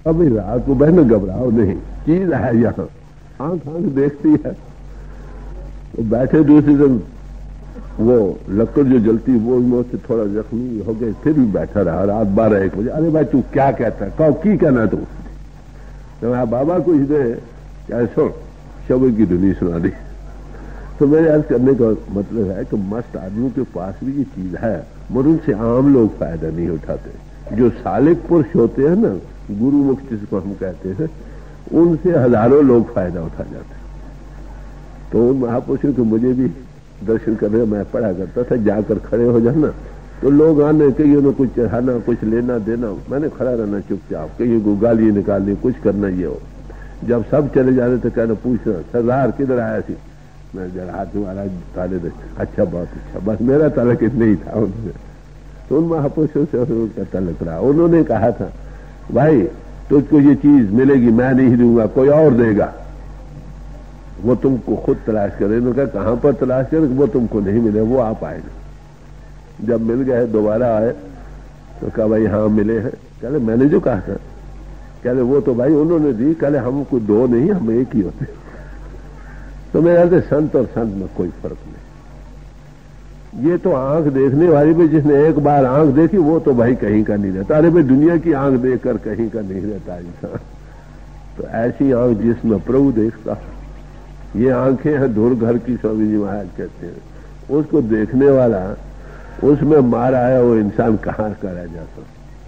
अभी रात को बहन घबराओ नहीं, चीज है यहाँ, आंख आंख देखती है। तो बैठे दूसरे दिन वो लकड़ जो जलती वो मुझसे थोड़ा जख्मी हो गए, फिर भी बैठा रहा रात 12-1 बजे। अरे भाई तू क्या कहता है, कहो की कहना तू? तो बाबा कुछ दे, क्या सुन, शब्द की धुनी सुना दी। तो मेरे अर्ज करने का मतलब है कि मस्त आदमियों के पास भी ये चीज है, मगर उनसे आम लोग फायदा नहीं उठाते। जो सालिक पुरुष होते हैं ना, गुरुमुख जिसको हम कहते हैं, उनसे हजारों लोग फायदा उठा जाते हैं। तो उन महापुरुषों के मुझे भी दर्शन करने मैं पढ़ा करता था, जाकर खड़े हो जाना तो लोग आने, कहीं उन्हें कुछ चढ़ाना, कुछ लेना देना, मैंने खड़ा रहना चुपचाप, कहीं को गाली निकालनी, कुछ करना ये हो। जब सब चले जाते थे कहना, पूछना सरदार किधर आया थी? मैं जरा हाथ महाराज ताले दे, अच्छा बहुत अच्छा, बस मेरा तलक इतना ही था उनसे। तो उन महापुरुषों से उनका तलक रहा। उन्होंने कहा था भाई तुझको ये चीज मिलेगी, मैं नहीं दूंगा, कोई और देगा, वो तुमको खुद तलाश करे। उन्होंने कहा कहां पर तलाश करे? वो तुमको नहीं मिले, वो आप आएगा। जब मिल गए दोबारा आए तो कहा भाई हाँ मिले हैं। कहले मैंने जो कहा था, कहले वो तो भाई उन्होंने दी, कहले हमको दो नहीं, हम एक ही होते। तो मेरे ख्याल से संत और संत में कोई फर्क नहीं। ये तो आंख देखने वाली भी, जिसने एक बार आंख देखी वो तो भाई कहीं का नहीं रहता। अरे भाई दुनिया की आंख देखकर कहीं का नहीं रहता इंसान। तो ऐसी आंख जिसमें प्रभु देखता, ये आंखें हैं धूल घर की, स्वामी जी महाराज कहते हैं, उसको देखने वाला, उसमें मार आया वो इंसान कहां का रह जाता।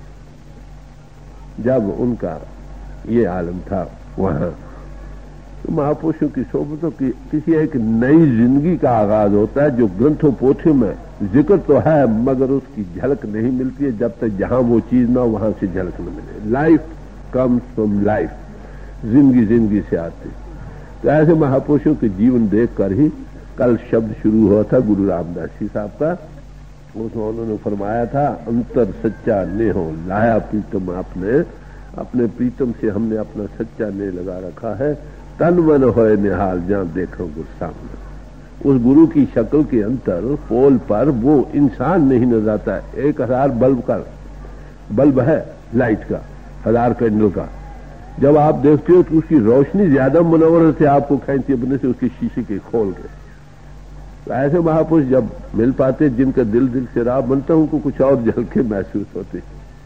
जब उनका ये आलम था वहां, तो महापुरुषों की सोबतों की किसी एक नई जिंदगी का आगाज होता है, जो ग्रंथों पोथियों में जिक्र तो है मगर उसकी झलक नहीं मिलती है जब तक जहां वो चीज ना वहां से झलक न मिले। लाइफ कम्स फ्रॉम लाइफ, जिंदगी से आती। तो ऐसे महापुरुषों के जीवन देखकर ही कल शब्द शुरू हुआ था गुरु रामदास जी साहब का। उसमें उन्होंने फरमाया था, अंतर सच्चा नेहो लाया प्रीतम आपने, अपने प्रीतम से हमने अपना सच्चा ने लगा रखा है। तन मन होए निहाल जहां देखो गुरु सामने। उस गुरु की शक्ल के अंतर पोल पर वो इंसान नहीं नजर आता है। 1000 बल्ब है लाइट का, 1000 कैंडल का, जब आप देखते हो तो उसकी रोशनी ज्यादा मुनव्वर से आपको खींचती है अपने से उसकी शीशे के खोल के। तो ऐसे महापुरुष जब मिल पाते, जिनका दिल दिल से राह बनता, उनको कुछ और झलके महसूस होते।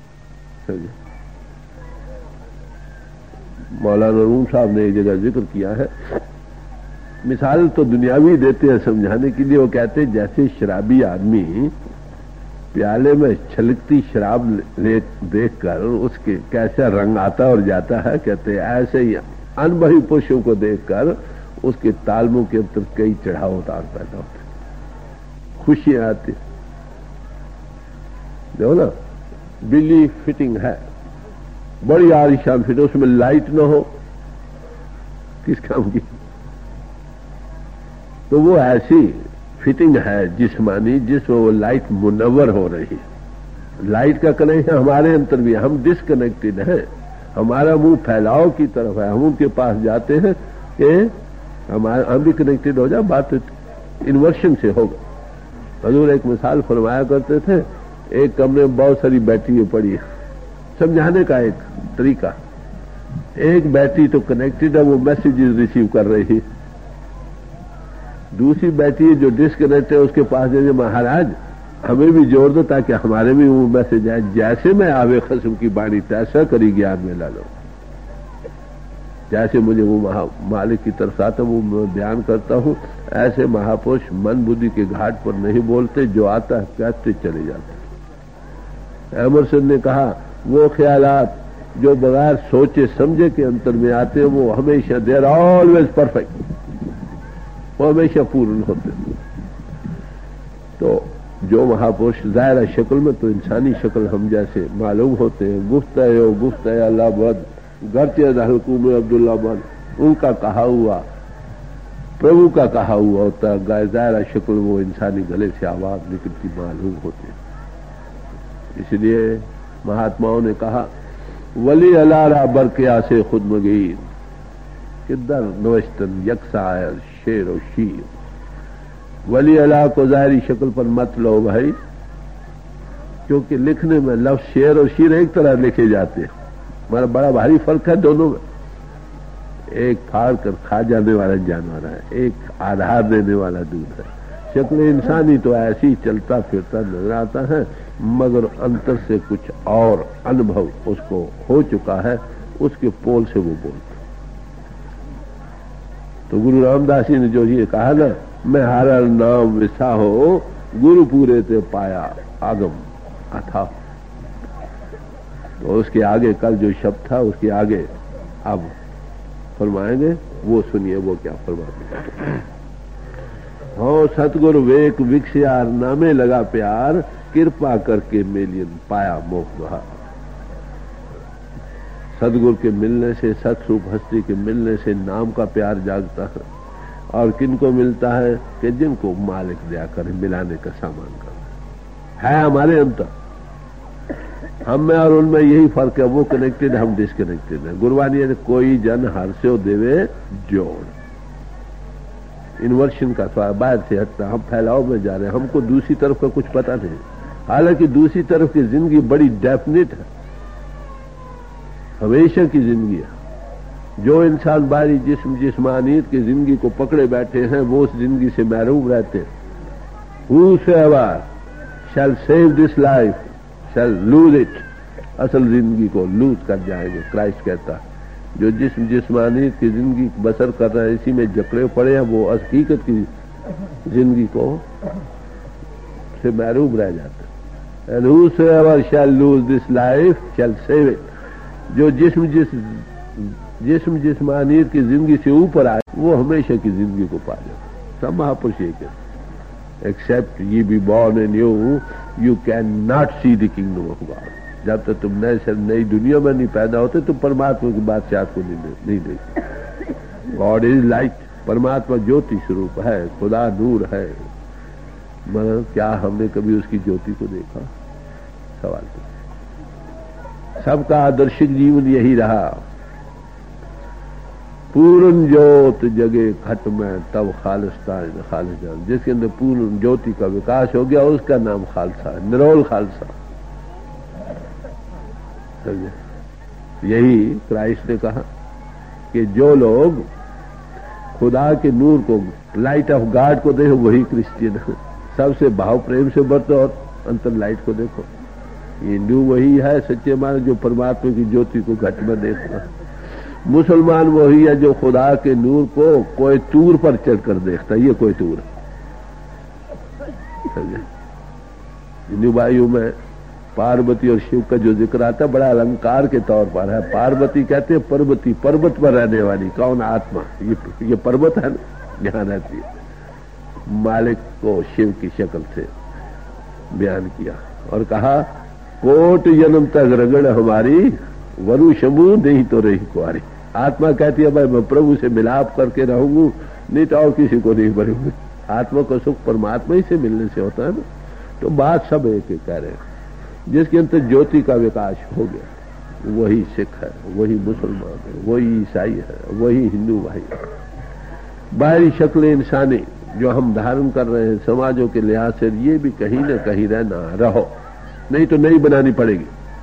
मौलाना रूम साहब ने एक जगह जिक्र किया है, मिसाल तो दुनियावी देते हैं समझाने के लिए। वो कहते हैं जैसे शराबी आदमी प्याले में छलकती शराब देखकर उसके कैसा रंग आता और जाता है, कहते हैं ऐसे ही अनुभवी पुरुषों को देखकर उसके तालमों के अंदर कई चढ़ाव उतार पैदा होते, खुशियां आती। देखो ना, बिल्ली फिटिंग है, बड़ी आलीशान फिट, उसमें लाइट न हो किस काम की? तो वो ऐसी फिटिंग है जिस्मानी जिसमें वो लाइट मुनव्वर हो रही है। लाइट का कनेक्शन हमारे अंदर भी है, हम डिस्कनेक्टेड हैं, हमारा मुंह फैलाव की तरफ है। हम उनके पास जाते हैं कि हम भी कनेक्टेड हो जाए, बात इन्वर्शन से होगा। हजूर एक मिसाल फरमाया करते थे, एक कमरे में बहुत सारी बैटरी पड़ी है, समझाने का एक तरीका। एक बैटरी तो कनेक्टेड है, वो मैसेजेस रिसीव कर रही है, दूसरी बैटरी जो डिस्कनेक्ट है उसके पास जाइए, महाराज हमें भी जोड़ दो ताकि हमारे भी वो मैसेज आए, जैसे मैं आवे खस्म की बाणी तैसा करी ज्ञान में ला लो। जैसे मुझे वो मालिक की तरफ आता वो मैं बयान करता हूं, ऐसे महापुरुष मन बुद्धि के घाट पर नहीं बोलते, जो आता है कहते चले जाते। एमरसन ने कहा वो ख्यालात जो बगैर सोचे समझे के अंतर में आते हैं वो हमेशा देर ऑलवेज परफेक्ट, वो हमेशा पूर्ण होते। तो जो महापुरुष ज़ाहिर शक्ल में तो इंसानी शक्ल हम जैसे मालूम होते हैं, गुफ्त अल्लाह बद गरते हलकूम अब्दुल्ला बद, उनका कहा हुआ प्रभु का कहा हुआ होता है, ज़ाहिर शक्ल वो इंसानी गले से आवाज निकलती मालूम होती। इसलिए महात्माओं ने कहा वली अलारा बरकिया से खुद मगीर किधर नवस्तन यकसायर शेर और शीर। वली अला को ज़ाहिरी शक्ल पर मत लो भाई, क्योंकि लिखने में लफ्ज शेर और शीर एक तरह लिखे जाते हैं, हमारा बड़ा भारी फर्क है दोनों में। एक फाड़ कर खा जाने वाला जानवर है, एक आधार देने वाला दूध है। शक्ल इंसानी तो ऐसी चलता फिरता नजर आता है, मगर अंतर से कुछ और अनुभव उसको हो चुका है, उसके पोल से वो बोलता। तो गुरु रामदास जी ने जो ये कहा ना, मैं हर नाम विसा हो, गुरु पूरे ते पाया आगम अथा, तो उसके आगे कल जो शब्द था उसके आगे अब फरमाएंगे, वो सुनिए वो क्या फरमाते। हो सतगुरु वेक विक्षयार, नामे लगा प्यार, कृपा करके मेलियन पाया मोक्ष दुहार। सदगुरु के मिलने से, सतरूप हस्ती के मिलने से नाम का प्यार जागता है। और किनको मिलता है कि जिनको मालिक दया करे, मिलाने का सामान कर है हमारे अंतर। हम में और उनमें यही फर्क है, वो कनेक्टेड, हम डिसकनेक्टेड है। गुरबानी है कोई जन हर्षो देवे जोड़, इन्वर्शन का स्वाद बाहर से हटता, हम फैलाव में जा रहे हैं, हमको दूसरी तरफ का कुछ पता नहीं। हालांकि दूसरी तरफ की जिंदगी बड़ी डेफिनेट है, हमेशा की जिंदगी है। जो इंसान बाहरी जिस्मानियत की जिंदगी को पकड़े बैठे हैं, वो उस जिंदगी से महरूम रहते हैं। Whosoever shall save this life shall lose it, असल जिंदगी को लूज कर जाएंगे। क्राइस्ट कहता है जो जिस्मानियत की जिंदगी बसर कर रहे हैं, इसी में जकड़े पड़े हैं, वो हकीकत की जिंदगी को से महरूम रह जाते हैं। And whosoever shall lose this life shall save it, जो जिस्मानियत की जिंदगी से ऊपर आए, वो हमेशा की जिंदगी को पा जाए। सब महापुरुष ये कहते, except ye be born in you can not see the kingdom of God. जब तक तुम नई दुनिया में नहीं पैदा होते, तुम परमात्मा की बादशाह को नहीं देखते। गॉड इज लाइट, परमात्मा ज्योति स्वरूप है, खुदा नूर है, मगर क्या हमने कभी उसकी ज्योति को देखा? सवाल तो सबका आदर्शिक जीवन यही रहा। पूर्ण ज्योत जगे खट में तब खालिस्तान खालिस्तान, जिसके अंदर पूर्ण ज्योति का विकास हो गया, उसका नाम खालसा है, निरोल खालसा। यही क्राइस्ट ने कहा कि जो लोग खुदा के नूर को, लाइट ऑफ गॉड को देखो, वही क्रिश्चियन है। सबसे भाव प्रेम से बरतो और अंतर लाइट को देखो। हिंदू वही है सच्चे मानो जो परमात्मा की ज्योति को घट में देखता है। मुसलमान वही है जो खुदा के नूर को कोई तूर पर चढ़कर देखता है, ये कोई तूर है। हिंदू भाइयों में पार्वती और शिव का जो जिक्र आता है, बड़ा अलंकार के तौर पर है। पार्वती कहते हैं पर्वती, पर्वत पर रहने वाली, कौन? आत्मा। ये पर्वत है ना, यहां रहती है। मालिक को शिव की शक्ल से बयान किया और कहा, कोट जन्म तक रगड़ हमारी, वरु शंभू नहीं तो रही कुआरी। आत्मा कहती है भाई मैं प्रभु से मिलाप करके रहूंगी, नहीं तो और किसी को नहीं बनूंगी। आत्मा को सुख परमात्मा ही से मिलने से होता है ना। तो बात सब एक कह रहे हैं। जिसके अंदर ज्योति का विकास हो गया, वही सिख है, वही मुसलमान है, वही ईसाई है, वही हिंदू भाई है। बाहरी शक्ल इंसानी जो हम धारण कर रहे हैं समाजों के लिहाज से, ये भी कहीं न कहीं रहना रहो, नहीं तो नई बनानी पड़ेगी।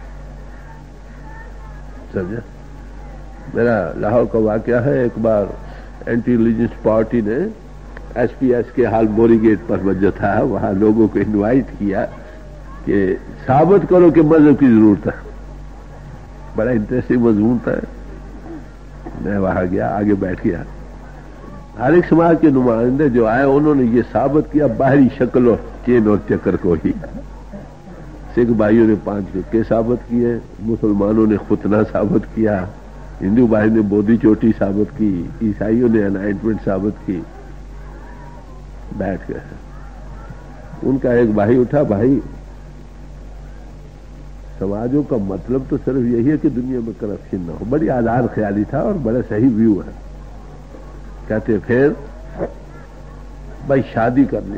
समझा? मेरा लाहौर का वाकया है, एक बार एंटी रिलीजियस पार्टी ने एसपीएस के हाल बोरी गेट पर जो था, वहां लोगों को इनवाइट किया कि साबित करो कि मजहब की जरूरत है। बड़ा इंटरेस्टिंग मजमून था। मैं वहां गया, आगे बैठ गया। हर एक समाज के नुमाइंदे जो आए, उन्होंने ये साबित किया बाहरी शक्ल और चेन और चक्कर को ही। सिख भाइयों ने 5 के साबित किए, मुसलमानों ने खुतना साबित किया, हिंदू भाई ने बोधी चोटी साबित की, ईसाइयों ने अनाइंटमेंट साबित की। बैठ गए। उनका एक भाई उठा, भाई समाजों का मतलब तो सिर्फ यही है कि दुनिया में करप्शन ना हो। बड़ी आधार ख्याली था और बड़ा सही व्यू है। कहते फिर भाई शादी करनी।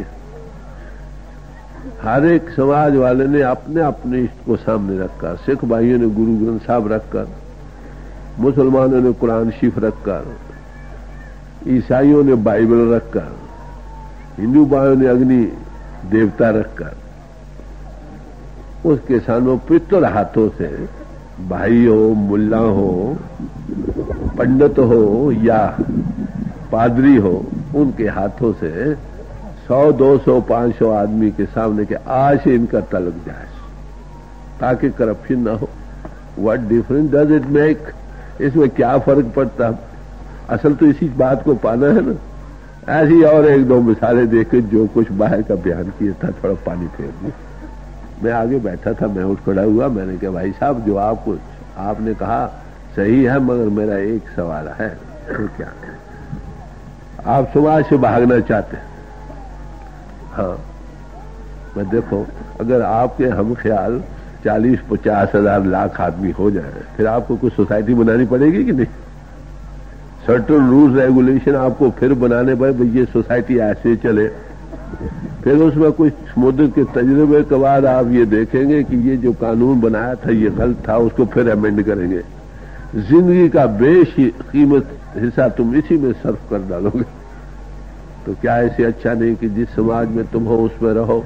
हर एक समाज वाले ने अपने अपने इष्ट को सामने रखा। सिख भाइयों ने गुरु ग्रंथ साहब रखकर, मुसलमानों ने कुरान शरीफ रखकर, ईसाइयों ने बाइबल रखकर, हिंदू भाइयों ने अग्नि देवता रखकर, उसके सामने पितल हाथों से भाई हो, मुल्ला हो, पंडित हो या पादरी हो, उनके हाथों से 100, 200, 500 आदमी के सामने के आज से इनका तलक जाए ताकि करप्शन ना हो। What difference does it make? इसमें क्या फर्क पड़ता? असल तो इसी बात को पाना है ना। ऐसी और एक दो मिसालें देके जो कुछ बाहर का बयान किया था, थोड़ा पानी फेर दिया। मैं आगे बैठा था, मैं उठ खड़ा हुआ, मैंने कहा भाई साहब जो आपने कहा सही है, मगर मेरा एक सवाल है। तो क्या? आप समाज से भागना चाहते हैं? हाँ। मैं देखो, अगर आपके हम ख्याल 40, 50 हजार, लाख आदमी हो जाए, फिर आपको कुछ सोसाइटी बनानी पड़ेगी कि नहीं? सर्टन रूल्स रेगुलेशन आपको फिर बनाने पड़े, ये सोसाइटी ऐसे चले। फिर उसमें कुछ समुद्र के तजुर्बे के बाद आप ये देखेंगे कि ये जो कानून बनाया था ये गलत था, उसको फिर अमेंड करेंगे। जिंदगी का बेशकीमत हिस्सा तुम इसी में सर्फ कर डालोगे। तो क्या ऐसे अच्छा नहीं कि जिस समाज में तुम हो उसमें रहो,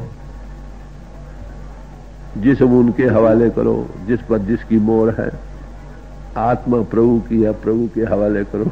जिस्म उनके हवाले करो जिस पर जिसकी मोर है, आत्मा प्रभु की है, प्रभु के हवाले करो।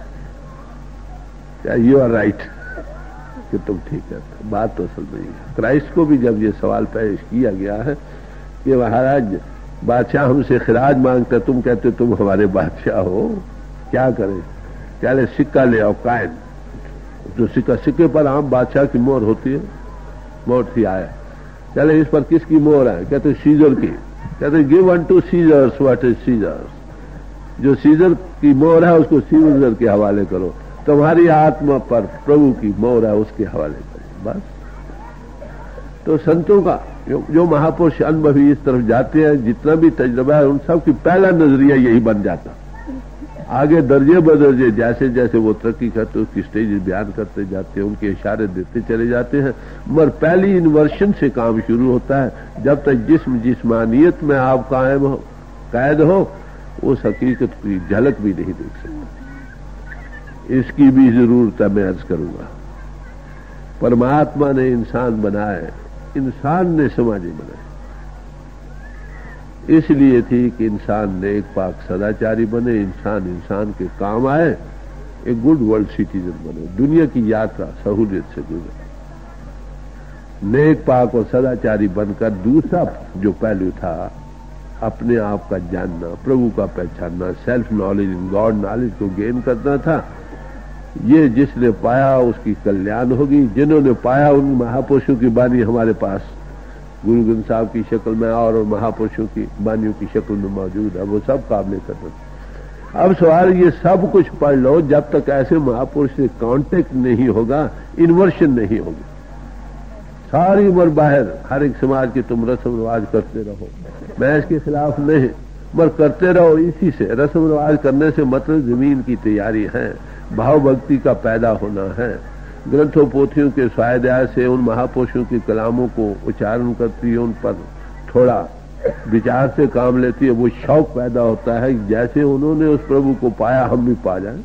क्या यू आर राइट कि तुम ठीक है? बात तो असल नहीं है। क्राइस्ट को भी जब ये सवाल पेश किया गया है कि महाराज बादशाह हमसे खिराज मांगता, तुम कहते तुम हमारे बादशाह हो, क्या करें? क्या ले? सिक्का ले आओ, कायन। जो सिक्के पर आम बादशाह की मोहर होती है, मोहर थी आया। चले इस पर किसकी मोहर है? कहते सीजर की। कहते give unto Caesar's what is Caesar's. जो सीजर की मोहर है उसको सीजर के हवाले करो। तुम्हारी आत्मा पर प्रभु की मोहर है, उसके हवाले करो। बस। तो संतों का जो महापुरुष अनुभवी इस तरफ जाते हैं, जितना भी तजुर्बा है, उन सब की पहला नजरिया यही बन जाता। आगे दर्जे बदर्जे जैसे जैसे वो तरक्की करते, उसकी स्टेज बयान करते जाते हैं, उनके इशारे देते चले जाते हैं। मगर पहली इन्वर्शन से काम शुरू होता है। जब तक जिस्मानियत में आप कायम हो, कैद हो, उस हकीकत की झलक भी नहीं देख सकते। इसकी भी जरूरत है, मैं अर्ज करूंगा। परमात्मा ने इंसान बनाए, इंसान ने समाजी बनाए, इसलिए थी कि इंसान नेक पाक सदाचारी बने, इंसान के काम आए, एक गुड वर्ल्ड सिटीजन बने, दुनिया की यात्रा सहूलियत से गुजरे। नेक पाक और सदाचारी बनकर दूसरा जो पहलू था, अपने आप का जानना, प्रभु का पहचानना, self knowledge in God knowledge को गेन करना था। ये जिसने पाया उसकी कल्याण होगी। जिन्होंने पाया उन महापुरुषों की बानी हमारे पास गुरु ग्रंथ साहब की शक्ल में और महापुरुषों की बानियों की शक्ल में मौजूद है, वो सब काबिल कदर। अब सवाल ये सब कुछ पढ़ लो, जब तक ऐसे महापुरुष से कांटेक्ट नहीं होगा, इन्वर्शन नहीं होगी। सारी उम्र बाहर हर एक समाज की तुम रस्म रिवाज करते रहो, मैं इसके खिलाफ नहीं, मगर करते रहो। इसी से रस्म रिवाज करने से मतलब जमीन की तैयारी है, भाव भक्ति का पैदा होना है। ग्रंथों पोथियों के स्वाध्याय से उन महापुरुषों के कलामों को उच्चारण करती है, उन पर थोड़ा विचार से काम लेती है, वो शौक पैदा होता है जैसे उन्होंने उस प्रभु को पाया हम भी पा जाएं।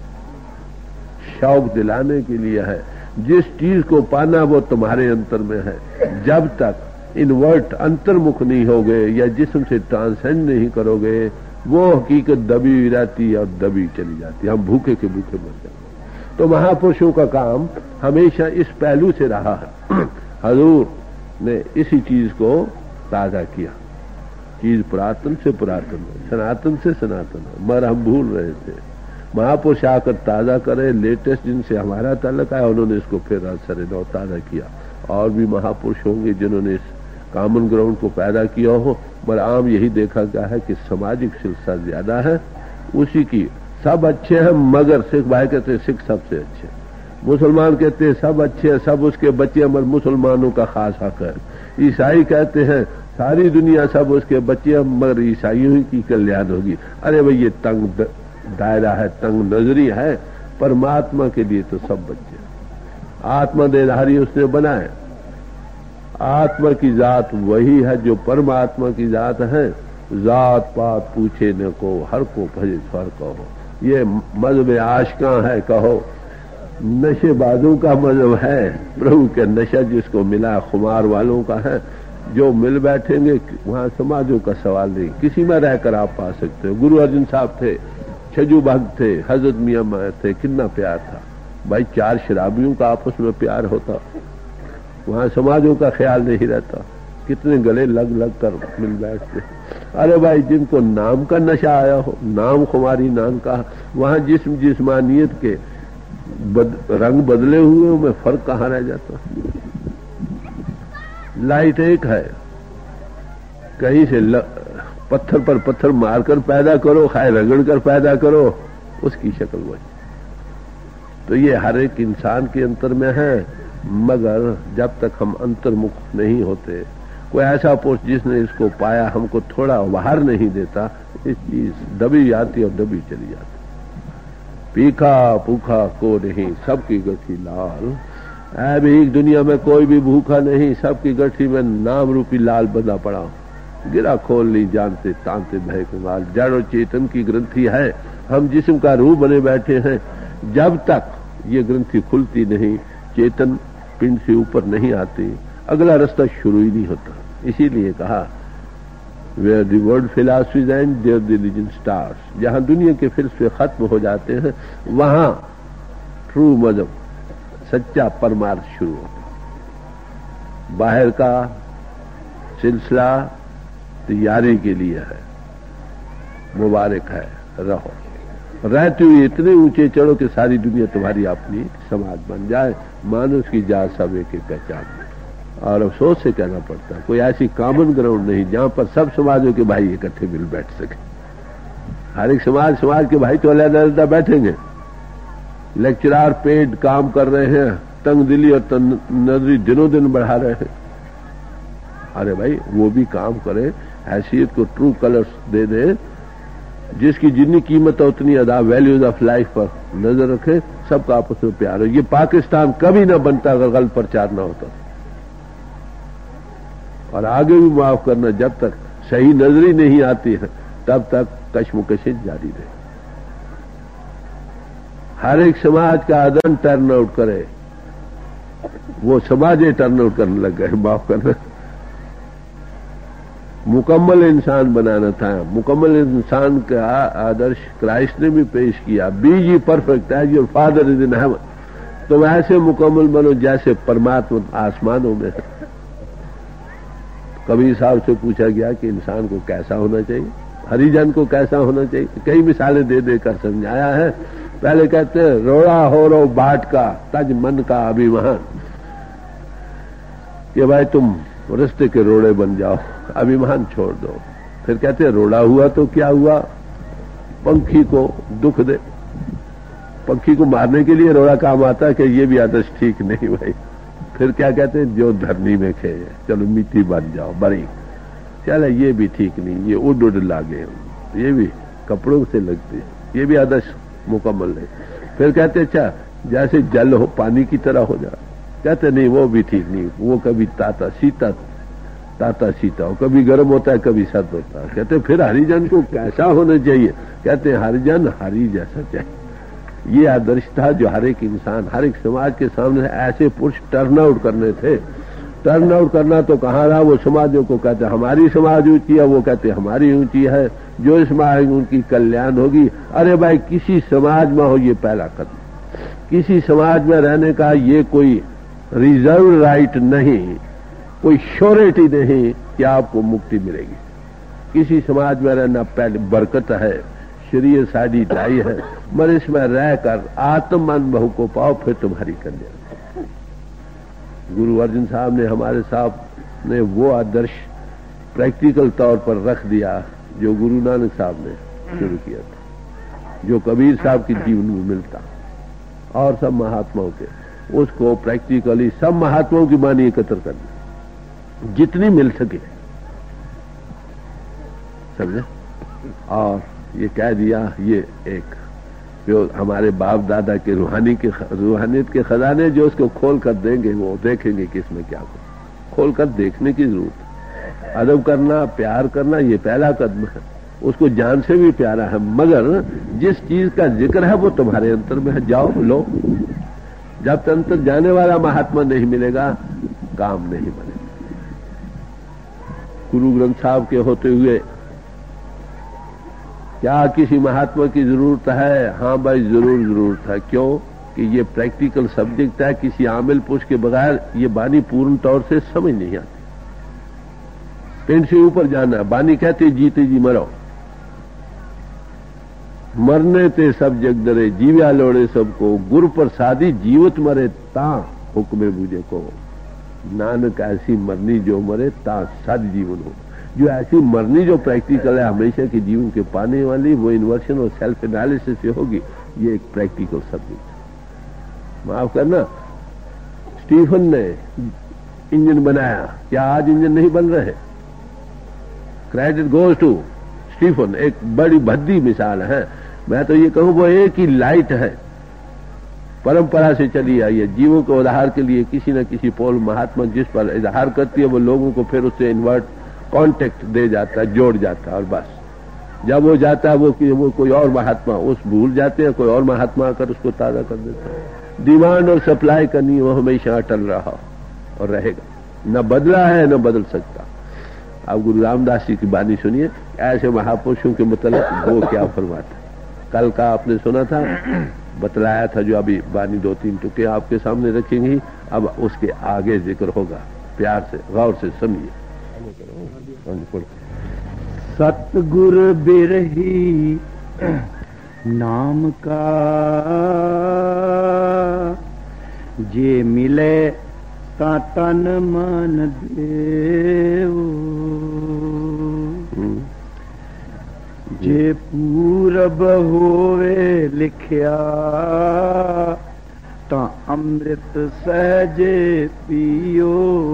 शौक दिलाने के लिए है। जिस चीज को पाना वो तुम्हारे अंतर में है। जब तक इन्वर्ट अंतर्मुख नहीं होगे या जिस्म से ट्रांसेंड नहीं करोगे, वो हकीकत दबी रहती और दबी चली जाती है। हम भूखे के भूखे मर जाते। तो महापुरुषों का काम हमेशा इस पहलू से रहा है। हजूर ने इसी चीज को ताजा किया। चीज पुरातन से पुरातन है, सनातन से सनातन है, मगर हम भूल रहे थे। महापुरुष आकर ताजा करे, लेटेस्ट जिनसे हमारा ताल्लुक है, उन्होंने इसको फिर सरे नौ ताजा किया। और भी महापुरुष होंगे जिन्होंने इस कॉमन ग्राउंड को पैदा किया हो, मगर आम यही देखा गया है कि सामाजिक सिलसिला ज्यादा है। उसी की सब अच्छे हैं, मगर सिख भाई कहते हैं सिख सबसे अच्छे, मुसलमान कहते हैं सब अच्छे हैं, सब उसके बच्चे, मगर मुसलमानों का खास हक है। ईसाई कहते हैं सारी दुनिया सब उसके बच्चे, मगर ईसाइयों की कल्याण होगी। अरे भाई ये तंग दायरा है, तंग नजरी है। परमात्मा के लिए तो सब बच्चे, आत्मा देधारी उसने बनाए। आत्मा की जात वही है जो परमात्मा की जात है। जात पात पूछे न को, हर को भजे स्वर कहो। ये मजहब आशिका है कहो, नशेबाजों का मजहब है। प्रभु के नशा जिसको मिला खुमार वालों का है। जो मिल बैठेंगे वहां समाजों का सवाल नहीं, किसी में रहकर आप पा सकते हो। गुरु अर्जुन साहब थे, छजू भक्त थे, हजरत मियां थे, कितना प्यार था भाई। 4 शराबियों का आपस में प्यार होता, वहां समाजों का ख्याल नहीं रहता, कितने गले लग लग कर मिल बैठते। अरे भाई जिनको नाम का नशा आया हो, नाम खुमारी नाम का, वहां जिस्मानियत के रंग बदले हुए में फर्क कहां रह जाता। लाइट एक है, कहीं से पत्थर पर पत्थर मारकर पैदा करो, खाए रगड़ कर पैदा करो, उसकी शक्ल वही। तो ये हर एक इंसान के अंतर में है, मगर जब तक हम अंतर्मुख नहीं होते, कोई ऐसा पुरुष जिसने इसको पाया हमको थोड़ा बाहर नहीं देता, इस चीज दबी आती और दबी चली जाती। पीखा भूखा को नहीं, सबकी गठी लाल। अभी दुनिया में कोई भी भूखा नहीं, सबकी गठी में नाम रूपी लाल बंधा पड़ा। गिरा खोल ली जानते तांते भय कुमार। जड़ और चेतन की ग्रंथि है, हम जिस्म का रूह बने बैठे हैं। जब तक ये ग्रंथि खुलती नहीं, चेतन पिंड से ऊपर नहीं आती, अगला रास्ता शुरू ही नहीं होता। इसीलिए कहा Where the world philosophies end, there the religion starts. जहां दुनिया के फिलसफे खत्म हो जाते हैं, वहां ट्रू मजहब, सच्चा परमार्थ शुरू होता। बाहर का सिलसिला तैयारी के लिए है, मुबारक है, रहो। रहते हुए इतने ऊंचे चढ़ो कि सारी दुनिया तुम्हारी अपनी समाज बन जाए, मानो उसकी जात सब एक पहचान। और अफसोस से कहना पड़ता है, कोई ऐसी कॉमन ग्राउंड नहीं जहां पर सब समाजों के भाई इकट्ठे मिल बैठ सके। हर एक समाज के भाई तो अलग-अलग बैठेंगे। लेक्चरार पेड काम कर रहे हैं, तंग दिली और नजरी दिनों दिन बढ़ा रहे हैं। अरे भाई वो भी काम करे, हैसियत को ट्रू कलर्स दे दे, जिसकी जितनी कीमत है उतनी अदा, वैल्यूज ऑफ लाइफ पर नजर रखे, सबका आपस में प्यार हो। ये पाकिस्तान कभी ना बनता अगर गलत प्रचार ना होता। और आगे भी माफ करना, जब तक सही नजरी नहीं आती है तब तक कश्मकशी जारी रहे। हर एक समाज का आदम टर्न आउट करे, वो समाज टर्न आउट करने लग गए। माफ करना, मुकम्मल इंसान बनाना था। मुकम्मल इंसान का आदर्श क्राइस्ट ने भी पेश किया। Be ye perfect as your father is in heaven. तुम ऐसे मुकम्मल बनो जैसे परमात्मा आसमानों में है। कबीर साहब से पूछा गया कि इंसान को कैसा होना चाहिए, हरिजन को कैसा होना चाहिए। कई मिसालें दे देकर समझाया है। पहले कहते हैं रोड़ा हो रो बाट का, तज मन का अभिमान, कि भाई तुम रिश्ते के रोड़े बन जाओ, अभिमान छोड़ दो। फिर कहते हैं रोड़ा हुआ तो क्या हुआ, पंखी को दुख दे। पंखी को मारने के लिए रोड़ा काम आता है कि ये भी आदर्श ठीक नहीं भाई। फिर क्या कहते हैं, जो धरनी में खे, चलो मिट्टी बन जाओ बड़ी, चलो ये भी ठीक नहीं, ये उड़ उड़ लागे, ये भी कपड़ों से लगते, ये भी आदर्श मुकम्मल नहीं। फिर कहते अच्छा जैसे जल हो पानी की तरह हो जाए, कहते नहीं वो भी ठीक नहीं, वो कभी ताता सीता हो, कभी गर्म होता है कभी सर्द होता है। कहते फिर हरिजन को कैसा होना चाहिए, कहते हैं हरिजन हरि जैसा चाहिए। ये आदर्श था जो हर एक इंसान, हर एक समाज के सामने ऐसे पुरुष टर्न आउट करने थे। टर्न आउट करना तो कहाँ रहा, वो समाजों को कहते हमारी समाज ऊंची है, वो कहते हमारी ऊंची है, जो समाज उनकी कल्याण होगी। अरे भाई किसी समाज में हो ये पहला कदम, किसी समाज में रहने का ये कोई रिजर्व राइट नहीं, कोई श्योरिटी नहीं कि आपको मुक्ति मिलेगी। किसी समाज में रहना पहले बरकत है, शरीय साड़ी लाई है, मगर इसमें रहकर आत्म अनुभव को पाओ, फिर तुम्हारी कल्याण। गुरु अर्जुन साहब ने, हमारे साहब ने वो आदर्श प्रैक्टिकल तौर पर रख दिया जो गुरु नानक साहब ने शुरू किया था, जो कबीर साहब के जीवन में मिलता और सब महात्माओं के, उसको प्रैक्टिकली सब महात्माओं की वाणी एकत्र करनी जितनी मिल सके, समझे। और ये कह दिया, ये एक जो हमारे बाप दादा के रूहानियत के खजाने जो उसको खोल कर देंगे, वो देखेंगे कि इसमें क्या खोल कर देखने की जरूरत है। अदब करना, प्यार करना, ये पहला कदम है, उसको जान से भी प्यारा है। मगर जिस चीज का जिक्र है वो तुम्हारे अंतर में है, जाओ लो। जब तक अंतर जाने वाला महात्मा नहीं मिलेगा, काम नहीं बनेगा। गुरु ग्रंथ साहब के होते हुए क्या किसी महात्मा की जरूरत है? हाँ भाई, जरूर जरूरत है। क्यों कि ये प्रैक्टिकल सब्जेक्ट है। किसी आमिल पुरुष के बगैर ये बानी पूर्ण तौर से समझ नहीं आती। पेंट से ऊपर जाना। बानी कहते जीते जी मरो, मरने ते सब जग डरे, जीव्या लोड़े सबको, गुरु प्रसादी जीवत मरे ता हुक्मे बूझे को। नानक ऐसी मरनी जो मरे ता सद जीवन हो। जो ऐसी मरनी जो प्रैक्टिकल है, हमेशा के जीवन के पाने वाली, वो इन्वर्शन और सेल्फ एनालिसिस से होगी। ये एक प्रैक्टिकल सब्जेक्ट। माफ करना, स्टीफन ने इंजन बनाया, क्या आज इंजन नहीं बन रहे? Credit goes to Stephen. एक बड़ी भद्दी मिसाल है। मैं तो ये कहूं वो एक ही लाइट है, परंपरा से चली आई है। जीवों के उदाहरण के लिए किसी न किसी पोल महात्मा जिस पर इजहार करती है, वो लोगों को फिर उससे इन्वर्ट कांटेक्ट दे जाता है, जोड़ जाता है। और बस जब वो जाता है वो कोई और महात्मा उस भूल जाते हैं, कोई और महात्मा आकर उसको ताजा कर देता है। डिमांड और सप्लाई का नियम हमेशा अटल रहा और रहेगा, न बदला है न बदल सकता। आप गुरु रामदास जी की बानी सुनिए, ऐसे महापुरुषों के मतलब वो क्या फरमाते। कल का आपने सुना था, बतलाया था, जो अभी बानी 2-3 टुके आपके सामने रखेंगी। अब उसके आगे जिक्र होगा, प्यार से गौर से सुनिए। सतगुर बिरही नाम का जे मिले ता तन मन देव, जे पूरब होवे लिखिया ता अमृत सहजे पियो।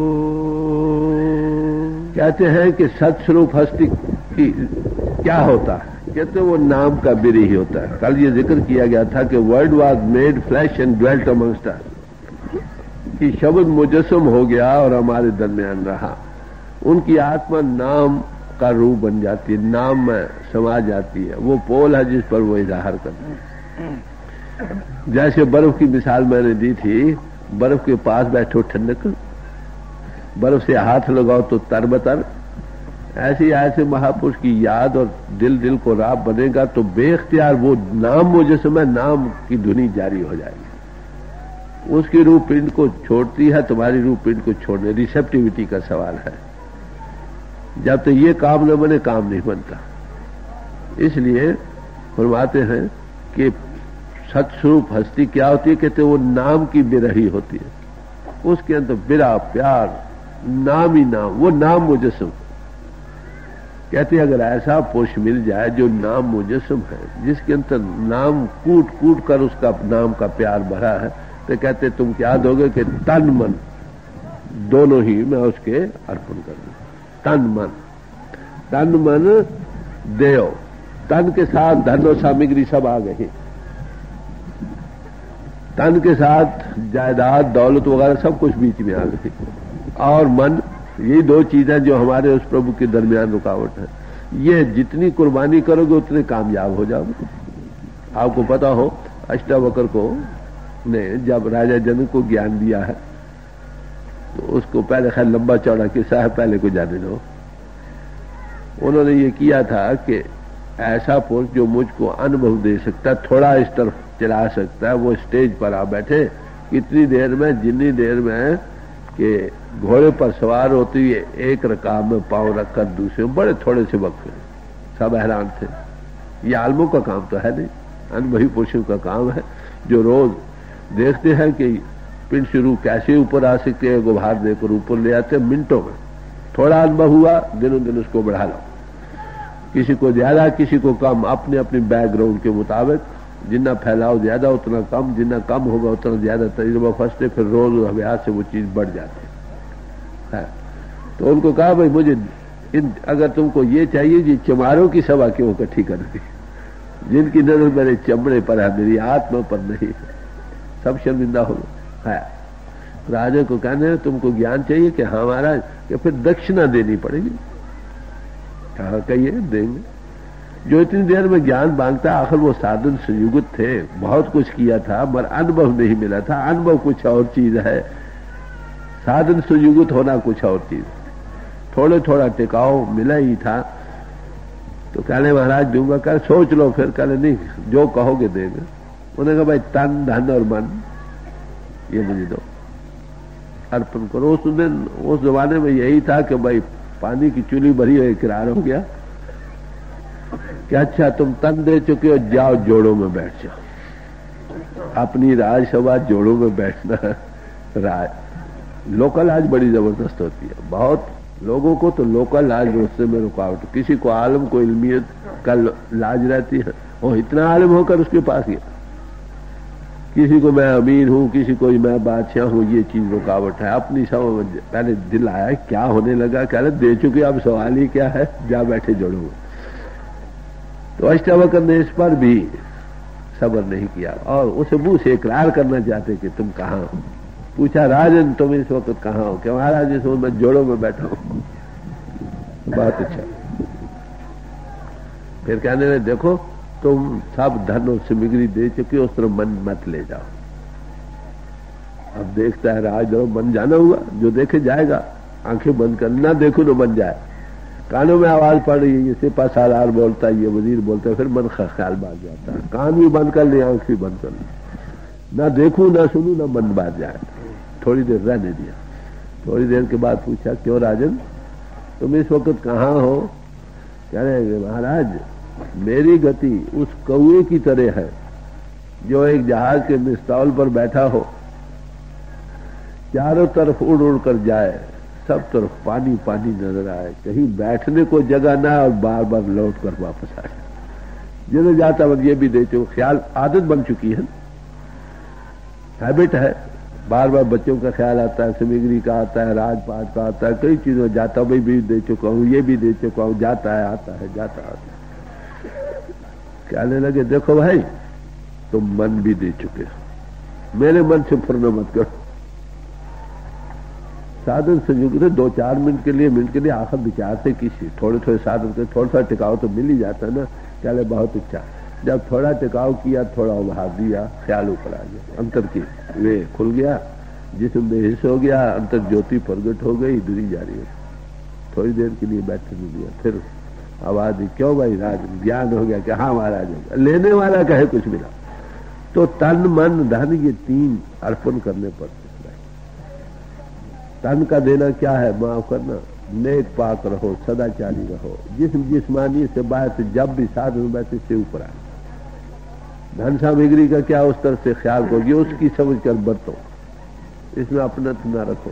कहते हैं कि सत्स्वरूप हस्ती की क्या होता है? कहते वो नाम का बिरी ही होता है। कल ये जिक्र किया गया था कि word was made flesh and dwelt amongst us, कि शब्द मुजस्सम हो गया और हमारे दरमियान रहा। उनकी आत्मा नाम का रूप बन जाती है, नाम में समा जाती है। वो पोल है जिस पर वो इजहार करते हैं। जैसे बर्फ की मिसाल मैंने दी थी, बर्फ के पास बैठो ठंडक, बर्फ से हाथ लगाओ तो तरबतर। ऐसे महापुरुष की याद और दिल दिल को राब बनेगा तो बेख्तियार वो नाम मुजस्सम है, नाम की धुनी जारी हो जाएगी। उसकी रूप पिंड को छोड़ती है, तुम्हारी रूप पिंड को छोड़ने। रिसेप्टिविटी का सवाल है। जब तक ये काम न बने, काम नहीं बनता। इसलिए फरमाते हैं कि सत्स्वरूप हस्ती क्या होती है? कहते वो नाम की बिरही होती है। उसके अंदर बिरा प्यार, नाम ही नाम, वो नाम मुजस्सम। कहते अगर ऐसा पुरुष मिल जाए जो नाम मुजस्सम है, जिसके अंदर नाम कूट कूट कर उसका नाम का प्यार भरा है, तो कहते तुम क्या दोगे कि तन मन दोनों ही मैं उसके अर्पण कर दूं। तन मन देव। तन के साथ धन और सामग्री सब आ गई, तन के साथ जायदाद दौलत वगैरह सब कुछ बीच में आ गई, और मन, ये दो चीजें जो हमारे उस प्रभु के दरमियान रुकावट है। ये जितनी कुर्बानी करोगे उतने कामयाब हो जाओगे। आपको पता हो, अष्टावक्र को ने जब राजा जनक को ज्ञान दिया है, तो उसको पहले खैर लंबा चौड़ा किस्सा है, पहले को जाने दो। उन्होंने ये किया था कि ऐसा पुरुष जो मुझको अनुभव दे सकता है, थोड़ा इस तरफ चला सकता है, वो स्टेज पर आ बैठे। कितनी देर में, जितनी देर में कि घोड़े पर सवार होते हुए एक रकाब में पांव रखकर दूसरे, बड़े थोड़े से वक्त में सब हैरान थे। ये आलमों का काम तो है नहीं, अनुभवी पुरुषों का काम है, जो रोज देखते हैं कि पिंड से रूह कैसे ऊपर आ सकते हैं, गुब्बार देकर ऊपर ले आते हैं मिनटों में। थोड़ा अनुभव हुआ, दिनों दिन उसको बढ़ा लो। किसी को ज्यादा, किसी को कम, अपने अपने बैकग्राउंड के मुताबिक। जितना फैलाव ज्यादा उतना कम, जितना कम होगा उतना ज्यादा तजुर्बा फंसते, फिर रोज अभ्यास से वो चीज बढ़ जाती है। तो उनको कहा भाई मुझे अगर तुमको ये चाहिए, ये चमारों की सभा क्यों इकट्ठी करती, जिनकी नजर मेरे चमड़े पर है, मेरी आत्मा पर नहीं है, सब शर्मिंदा हो गए। राजा को कहने तुमको ज्ञान चाहिए कि हाँ महाराज, कि फिर दक्षिणा देनी पड़ेगी। कहा कहिए देंगे। जो इतनी देर में ज्ञान मांगता, आखिर वो साधन संयुक्त थे, बहुत कुछ किया था, मगर अनुभव नहीं मिला था। अनुभव कुछ और चीज है, साधन संयुक्त होना कुछ और चीज। थोड़े थोड़ा टिकाऊ मिला ही था। तो कहने महाराज दूंगा, कह सोच लो, फिर कहने नहीं जो कहोगे देंगे। उन्होंने कहा भाई तन धन और मन ये मुझे दो, अर्पण करो। उस जमाने में यही था कि भाई पानी की चूल्ही भरी है, इकरार हो गया कि अच्छा तुम तन दे चुके हो, जाओ जोड़ों में बैठ जाओ। अपनी राजसभा जोड़ों में बैठना लोकल आज बड़ी जबरदस्त होती है। बहुत लोगों को तो लोकल आज गुस्से में रुकावट, किसी को आलम को इल्मियत का लाज रहती है, वो इतना आलम होकर उसके पास गया। किसी को मैं अमीर हूं, किसी को मैं बादशाह हूं, ये चीज रुकावट है। अपनी समझ पहले दिल आया क्या होने लगा, कह रहे दे चुके, अब सवाल ही क्या है, जा बैठे जोड़ो। तो अष्टावक्र ने इस पर भी सब्र नहीं किया और उसे मुंह से इकरार करना चाहते कि तुम कहां हो। पूछा राजन तुम इस वक्त कहां हो? क्या महाराज इस वक्त मैं जोड़ों में बैठा हूं। बहुत अच्छा। फिर कहने लगे देखो तुम सब धन और सामग्री दे चुके हो, उस तरह मन मत ले जाओ। अब देखता है राज मन जाना हुआ, जो देखे जाएगा, आंखें बंद कर, ना देखो तो बन जाए। कानों में आवाज पड़ रही है, ये सिपा सालार बोलता है, ये वजीर बोलता है, फिर मन ख्याल बात जाता है। कान भी बंद कर ले, आंख भी बंद कर ले, ना देखूं ना सुनूं ना मन बात जाए। थोड़ी देर रहने दिया। थोड़ी देर के बाद पूछा क्यों राजन तुम इस वक्त कहां हो? कह रहे महाराज मेरी गति उस कौए की तरह है जो एक जहाज के मिस्टॉल पर बैठा हो, चारों तरफ उड़ उड़ कर जाए, सब तरफ पानी पानी नजर आए, कहीं बैठने को जगह ना और बार बार लौट कर वापस आए। जिन्हें जाता वक्त ये भी देते ख्याल आदत बन चुकी है, हैबिट है, बार बार बच्चों का ख्याल आता है, सामग्री का आता है, राजपाट का आता है, कई चीजों जाता भाई भी दे चुका हूं, ये भी दे चुका हूं, जाता है आता है जाता आता है। कहने लगे देखो भाई तुम मन भी दे चुके हो, मेरे मन से फुरना मत करो। साधन संयोग से 2-4 मिनट के लिए आखिर विचार से किसी थोड़े थोड़े साधन से थोड़ा सा टिकाव तो मिल ही जाता है ना। कहले बहुत अच्छा। जब थोड़ा टिकाव किया, थोड़ा उभार दिया, ख्याल ऊपर आ गया, अंतर की वे खुल गया, जिस्म बेहिस हो गया, अंतर ज्योति प्रगट हो गई, दूरी जारी है। थोड़ी देर के लिए बैठने दिया, फिर आवाज दी क्यों भाई राज ज्ञान हो गया कि हाँ महाराज होगा। लेने वाला कहे कुछ मिला। तो तन मन धन ये 3 अर्पण करने पड़ते। तन का देना क्या है? माफ करना, नेक पाक रहो, सदाचारी रहो, जिस्मानी से बात जब भी साधन बैठे से ऊपर आए। धन सामग्री का क्या उस तरह से ख्याल करोगे, उसकी समझ कर बरतो, इसमें अपनत्व न रखो।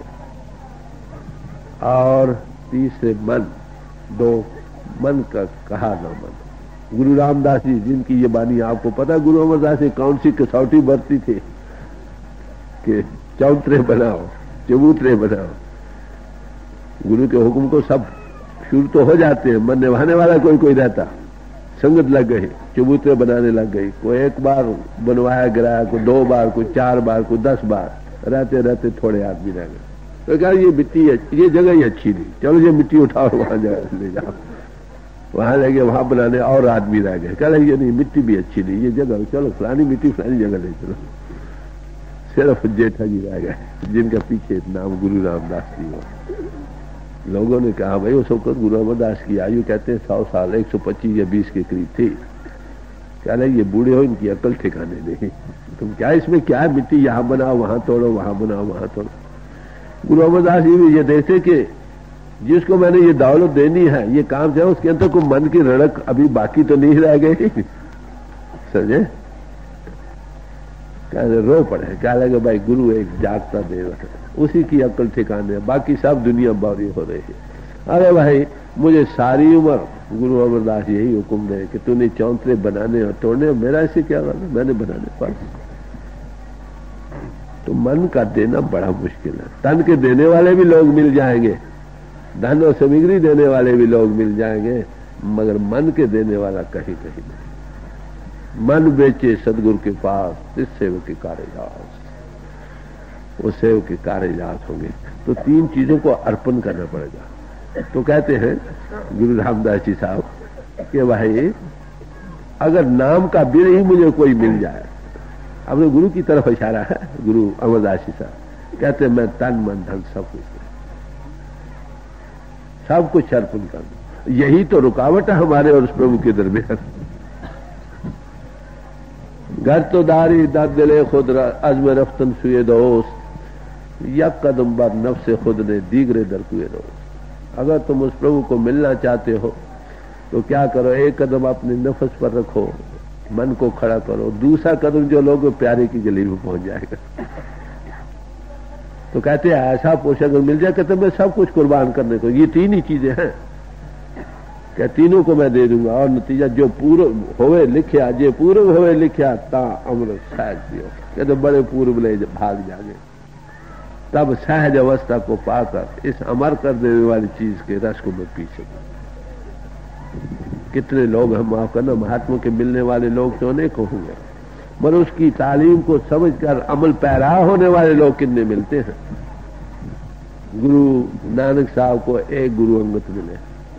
और तीसरे मन, 2 मन का कहा न मन। गुरु रामदास जी जिनकी ये बानी आपको पता, गुरु अमरदास जी कौन सी कसौटी बरती थी कि चौतरे बनाओ चबूतरे बनाओ। गुरु के हुक्म को सब शुरू तो हो जाते हैं, मन निभाने वाला कोई कोई रहता। संगत लग गई, चबूतरे बनाने लग गई, कोई 1 बार बनवाया गिराया, कोई 2 बार, कोई 4 बार, कोई 10 बार, रहते रहते थोड़े आदमी रह गए। तो कहा ये मिट्टी ये जगह ही अच्छी नहीं, चलो ये मिट्टी उठाओ वहां ले जाओ, वहां ले गए, वहां बनाने और आदमी रह गए। कह ये नहीं मिट्टी भी अच्छी नहीं, ये जगह चलो फलानी मिट्टी फलानी जगह ले चलो। सिर्फ जेठा जी रह गए जिनका पीछे नाम गुरु रामदास जी हो। लोगों ने कहा भाई उस वक्त गुरु अमरदास की आयु कहते हैं 100 साल, 125 या 20 के करीब थी। कह रहे ये बूढ़े हो, इनकी अकल ठिकाने नहीं, तुम क्या इसमें क्या है, मिट्टी यहां बनाओ वहां तोड़ो, वहां बनाओ वहां तोड़ो। गुरु अमरदास जी भी ये देखते कि जिसको मैंने ये दौलत देनी है, ये काम जो है उसके अंदर कोई मन की रड़क अभी बाकी तो नहीं रह गई। समझे? कह रो पड़े, क्या लगे भाई गुरु एक जागता देव है, उसी की अकल ठिकाने, बाकी सब दुनिया बावरी हो रही है। अरे भाई मुझे सारी उम्र गुरु अमरदास यही हुक्म दे कि तूने चौंतरे बनाने और तोड़ने, मेरा ऐसे क्या वाला, मैंने बनाने पर। तो मन का देना बड़ा मुश्किल है। तन के देने वाले भी लोग मिल जाएंगे, धन और सामग्री देने वाले भी लोग मिल जाएंगे, मगर मन के देने वाला कहीं कहीं नहीं। मन बेचे सदगुरु के पास, इस सेवक के कार्यजात, वो सेवक के कार्यजात होंगे। तो 3 चीजों को अर्पण करना पड़ेगा। तो कहते हैं गुरु रामदास जी साहब कि भाई अगर नाम का बिल ही मुझे कोई मिल जाए, अपने गुरु की तरफ इशारा है गुरु अमरदास जी साहब, कहते मैं तन मन धन सब कुछ सब कुछ अर्पण कर दो। यही तो रुकावट है हमारे और उस प्रभु के दरमियान। घर तो दारी दर्द दिले खुद अज़्म रफ्तन सुए दोस्त, यक कदम बर नफ्स खुद ने दीगरे दर कुए दोस्त। अगर तुम उस प्रभु को मिलना चाहते हो तो क्या करो, एक कदम अपने नफ्स पर रखो, मन को खड़ा करो, दूसरा कदम जो लोग प्यारे की गली में पहुंच जाएगा। तो कहते हैं ऐसा पोषक अगर मिल जाए, कहते मैं सब कुछ कुर्बान करने को, ये तीन ही चीजें हैं, क्या तीनों को मैं दे दूंगा। और नतीजा जो पूर्व होवे लिखिया, जे पूर्व होवे लिखिया ता अमृत सहज दियो। कहते बड़े पूर्व ले भाग जागे, तब सहज अवस्था को पाकर इस अमर कर देने वाली चीज के रस को मैं पी सकूं। कितने लोग हम माफ करना, महात्मा के मिलने वाले लोग तो अनेक होंगे, मगर उसकी तालीम को समझकर अमल पैरा होने वाले लोग कितने मिलते हैं। गुरु नानक साहब को एक गुरु अंगद मिले,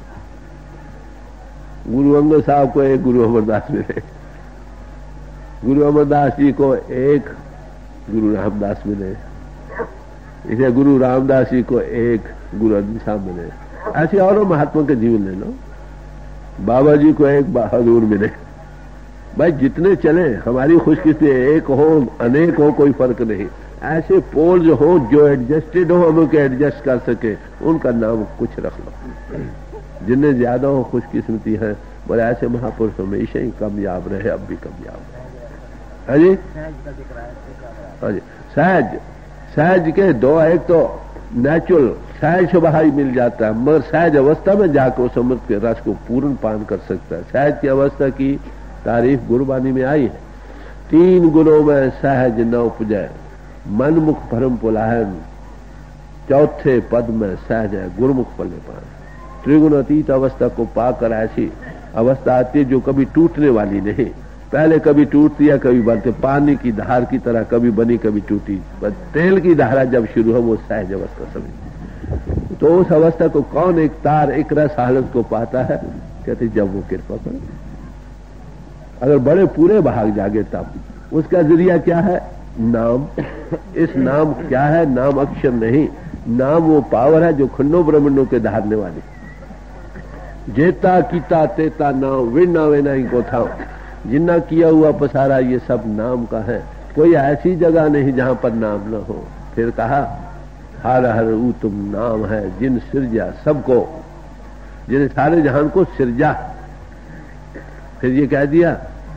गुरु अंगद साहब को एक गुरु अमरदास मिले, गुरु अमरदास जी को एक गुरु रामदास मिले, इसे गुरु रामदास जी को एक गुरु अर्जन साहब मिले। ऐसे और महात्मा के जीवन ले लो, बाबा जी को एक बहादुर मिले। भाई जितने चले हमारी खुशकिस्मती, एक हो अनेक हो कोई फर्क नहीं। ऐसे पोल्स हो जो एडजस्टेड हो, हम उनके एडजस्ट कर सके, उनका नाम कुछ रख लो। जिन्हें ज्यादा हो खुशकिस्मती है, और ऐसे महापुरुष हमेशा ही कामयाब रहे, अब भी कामयाब है। जी हाँ जी, सहज सहज के दो, एक तो नेचुरल सहज स्वभाव मिल जाता है, मगर सहज अवस्था में जाकर उस अमृत के रस को पूर्ण पान कर सकता है। सहज की अवस्था की तारीफ गुरबानी में आई है। तीन गुणों में सहज न उपजय, मन मुख भरम पुलाहन, चौथे पद में सहज है गुरुमुख पल्ले पान। त्रिगुण अतीत अवस्था को पाकर ऐसी अवस्था आती है जो कभी टूटने वाली नहीं। पहले कभी टूटती है कभी बनते, पानी की धार की तरह कभी बनी कभी टूटी, बस तेल की धारा जब शुरू हो वो सहज अवस्था समझ। तो उस अवस्था को कौन एक तार एक रस हालत को पाता है, कहते जब वो कृपा करे। अगर बड़े पूरे भाग जागे तब उसका जरिया क्या है, नाम। इस नाम क्या है, नाम अक्षर नहीं, नाम वो पावर है जो खंडों ब्रह्मंडों के धारने वाली। जेता कीता तेता नाम, विना वेना ही को था, जिन्ना किया हुआ पसारा, ये सब नाम का है। कोई ऐसी जगह नहीं जहां पर नाम न हो। फिर कहा हर हर ऊ तुम नाम है जिन सिरजा सबको, जिन्हें सारे जहान को सिरजा। फिर ये कह दिया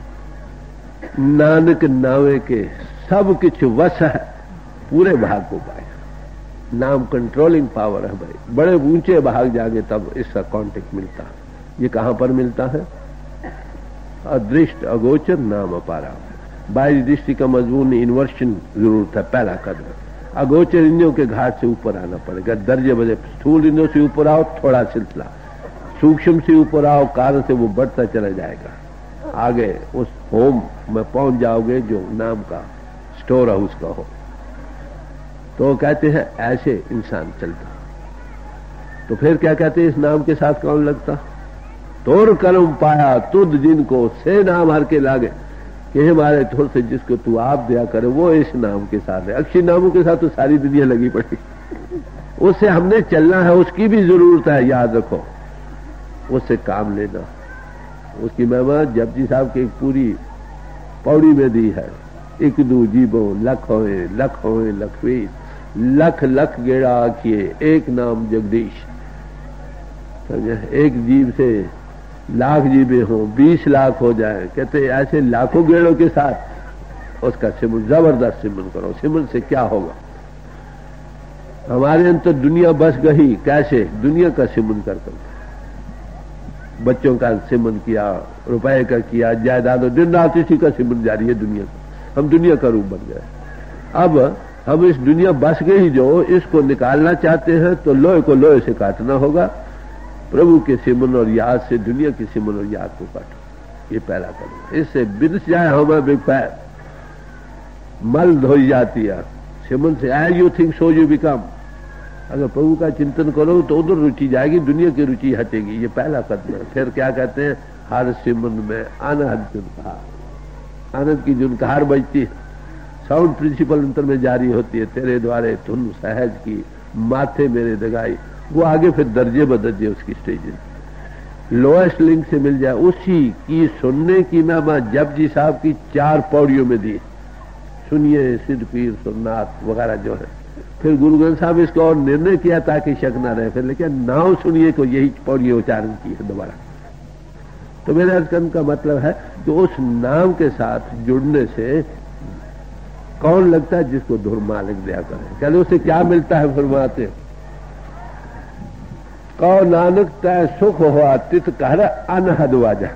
नानक नावे के सब कुछ वश है, पूरे भाग को पाया। नाम कंट्रोलिंग पावर है भाई। बड़े ऊंचे भाग जागे तब इसका कॉन्टेक्ट मिलता है। ये कहां पर मिलता है, अदृष्ट अगोचर नाम अपारा। बाहरी दृष्टि का मजबूत इन्वर्शन जरूरत है, पहला कदम। अगोचर इंद्रियों के घाट से ऊपर आना पड़ेगा, दर्जे बजे। स्थूल इंद्रियों से ऊपर आओ थोड़ा सिलसिला, सूक्ष्म से ऊपर आओ, कारण से वो बढ़ता चला जाएगा। आगे उस होम में पहुंच जाओगे जो नाम का स्टोर हाउस का हो। तो कहते हैं ऐसे इंसान चलता। तो फिर क्या कहते हैं, इस नाम के साथ कौन लगता, तोर कर्म पाया तुद जिनको से नाम हर के लागे, कि हमारे थोड़ से जिसको तू आप दिया करे वो इस नाम के साथ है। अक्षय नामों के साथ तो सारी दुनिया लगी पड़ी, उससे हमने चलना है, उसकी भी जरूरत है, याद रखो। उससे काम लेना, उसकी महिमा जपजी साहब की एक पूरी पौड़ी में दी है। एक दू जीवो लख होए लखवीर, लख लख गेड़ा आखिए एक नाम जगदीश। एक जीव से लाख जीवे हो, 20 लाख हो जाए, कहते ऐसे लाखों गेड़ों के साथ उसका सिमरन, जबरदस्त सिमरन करो। सिमरन से क्या होगा, हमारे अंदर दुनिया बस गई। कैसे, दुनिया का सिमरन करते, बच्चों का सिमरन किया, रुपए का किया, जायदाद, दिन रात इसी का सिमरन जारी है दुनिया का। हम दुनिया का रूप बन गए। अब हम इस दुनिया बस गई जो, इसको निकालना चाहते हैं तो लोहे को लोहे से काटना होगा। प्रभु के सिमरन और याद से दुनिया के सिमरन और याद को काटो, ये पहला कदम। इससे बिरस जाए हमें बिग पैर, मल धोई जाती है सिमरन से। As you think so you become. अगर प्रभु का चिंतन करो तो उधर रुचि जाएगी, दुनिया की रुचि हटेगी। ये पहला कदम है। फिर क्या कहते हैं, हर सिमरन में अनहद जुनकार, आनंद की जुनकार बजती है। साउंड प्रिंसिपल अंतर में जारी होती है, तेरे द्वारे धुन सहज की माथे मेरे दगाई, वो आगे फिर दर्जे बदर्जे उसकी स्टेजेस, लोएस्ट लिंक से मिल जाए उसी की सुनने की मैं जपजी साहब की 4 पौड़ियों में दी, सुनिए सिद्ध पीर सोमनाथ वगैरह जो है। फिर गुरु ग्रंथ साहब इसको और निर्णय किया ताकि शक ना रहे, फिर लेकिन नाम सुनिए को यही पौड़ियां उच्चारण की है दोबारा। तो मेरे अर्थ का मतलब है कि उस नाम के साथ जुड़ने से कौन लगता है जिसको धुर मालिक दिया करे। कहते उससे क्या मिलता है, फरमाते कौ नानक तय सुख हुआ तित कह अनहद वाजा,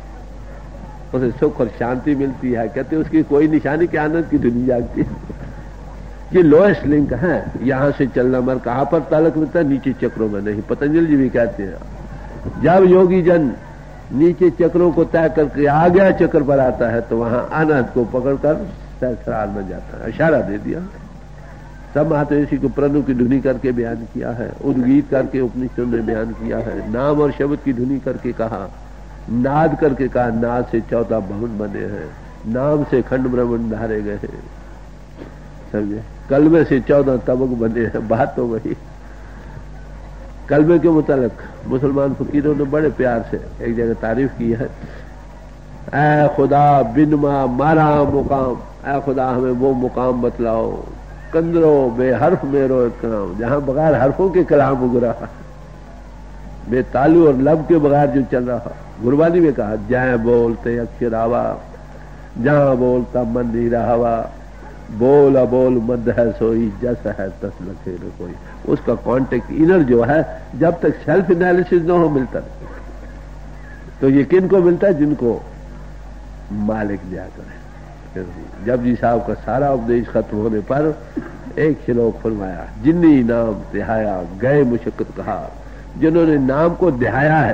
उसे सुख और शांति मिलती है। कहते उसकी कोई निशानी के आनंद की धुनी जागती है। ये लोएस्ट लिंक है, यहां से चलना मर कहां पर तालक मिलता है, नीचे चक्रों में नहीं। पतंजलि जी भी कहते हैं जब योगी जन नीचे चक्रों को तय करके आ गया चक्र पर आता है तो वहां अनहद को पकड़कर सहस्रार में जाता है। इशारा दे दिया। सब महात्मा को प्रणु की धुनी करके बयान किया है, उद्गीत करके उपनिषद ने बयान किया है, नाम और शब्द की धुनी करके कहा, नाद करके कहा, नाद से 14 भवन बने हैं, नाम से खंड ब्रह्मांड धारे गए हैं, समझे। कलमे से 14 तबक बने हैं, बात तो वही। कलमे के मुतालिक मुसलमान फकीरों ने बड़े प्यार से एक जगह तारीफ की है, ऐ खुदा बिनमा मारा मुकाम, ऐ खुदा हमें वो मुकाम बतलाओ, कंदरो बेहर्फ मेरो कलाम, जहां बगैर हरफों के कलाम उग रहा, बेतालू और लब के बगैर जो चल रहा। गुरबानी में कहा जय बोलते अक्षर आवा, जहां बोलता मन नहीं रहावा, बोल अबोल मद है सोई, जस है तस लखे न कोई। उसका कॉन्टेक्ट इनर जो है जब तक सेल्फ एनालिसिस न हो मिलता नहीं। तो ये किन को मिलता है, जिनको मालिक दिया करे। जब जी साहब का सारा उपदेश खत्म होने पर एक श्लोक फरमाया, जिन्नी नाम दिहाया गए मुशक्कत कहा, जिन्होंने नाम को दिहाया है,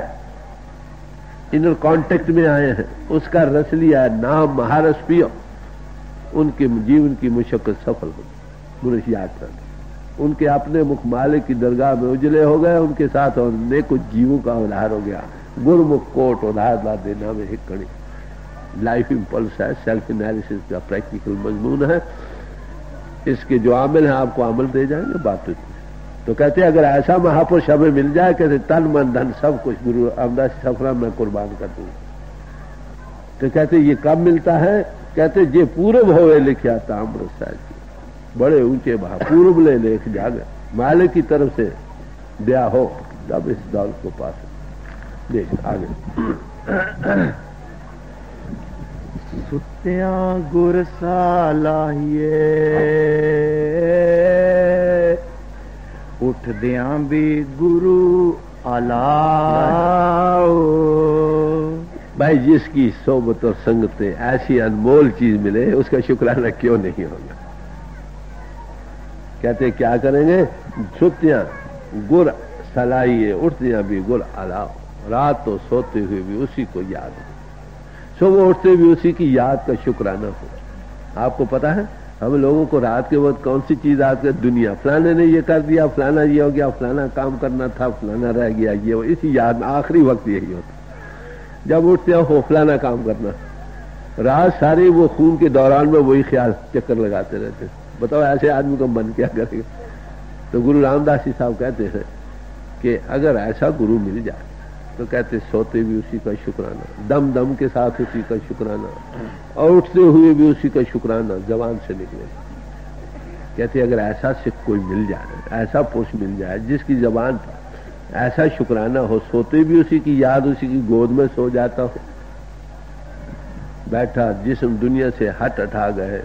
इनर कांटेक्ट में आए हैं, उसका रस लिया है, नाम महारस पियो, उनके जीवन की मुशक्कत सफल हो। मनुष्य याद कर उनके अपने मुख मालिक की दरगाह में उजले हो गए, उनके साथ और नेको जीवों का उधार हो गया। गुरमुख कोट उधार ला देना में एक कड़ी लाइफ इंपल्स है, सेल्फ एनालिसिस का प्रैक्टिकल मजमून है। इसके जो आमिल हैं आपको अमल दे जाएंगे बात। तो कहते अगर ऐसा महापुरुष हमें मिल जाए, कहते तन मन धन सब कुछ गुरु अमदास सफरा में कुर्बान कर दूंगा। तो कहते ये कब मिलता है, कहते जे पूर्व होवे लिखा ताम्र साहब, बड़े ऊंचे भाव पूर्व ले लेख जागे, मालिक की तरफ से दिया हो तब इस दौलत को पास देख आगे। सुत्या गुर सालाहिए, उठदियां भी गुरु अलाओ। भाई जिसकी सोबत और संगतें ऐसी अनमोल चीज मिले उसका शुक्राना क्यों नहीं होगा। कहते क्या करेंगे, सुत्या गुर सलाइए, उठदियां भी गुर अलाओ। रात तो सोते हुए भी उसी को याद हो, सुबह उठते भी उसी की याद का शुक्राना हो। आपको पता है हम लोगों को रात के वक्त कौन सी चीज याद कर, दुनिया, फलाने ने ये कर दिया, फलाना ये हो गया, फलाना काम करना था, फलाना रह गया, ये हो, इसी याद में आखिरी वक्त यही होता। जब उठते हो फलाना काम करना, रात सारी वो खून के दौरान में वही ख्याल चक्कर लगाते रहते। बताओ ऐसे आदमी को मन क्या करेगा। तो गुरु रामदास जी साहब कहते हैं कि अगर ऐसा गुरु मिल जाए तो कहते सोते भी उसी का शुक्राना, दम दम के साथ उसी का शुक्राना, और उठते हुए भी उसी का शुक्राना जबान से निकले। कहते अगर ऐसा सिख कोई मिल जाए, ऐसा पुरुष मिल जाए जिसकी जबान पर ऐसा शुक्राना हो, सोते भी उसी की याद, उसी की गोद में सो जाता हो, बैठा जिस्म दुनिया से हट हटा गए,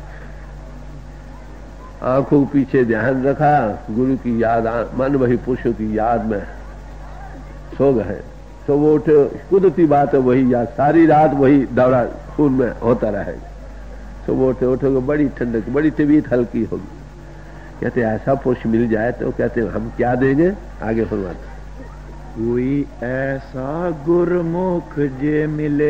आंखों के पीछे ध्यान रखा, गुरु की याद, मन वही पुरुषों की याद में सो गए। तो वो उठे, कुदरती बात है वही याद, सारी रात वही दौरा खून में होता रहेगा। तो वो उठोगे बड़ी ठंडक, बड़ी तबीयत हल्की होगी। कहते ऐसा पुरुष मिल जाए तो कहते हम क्या देंगे, आगे फरमाते कोई ऐसा गुरमुख जे मिले,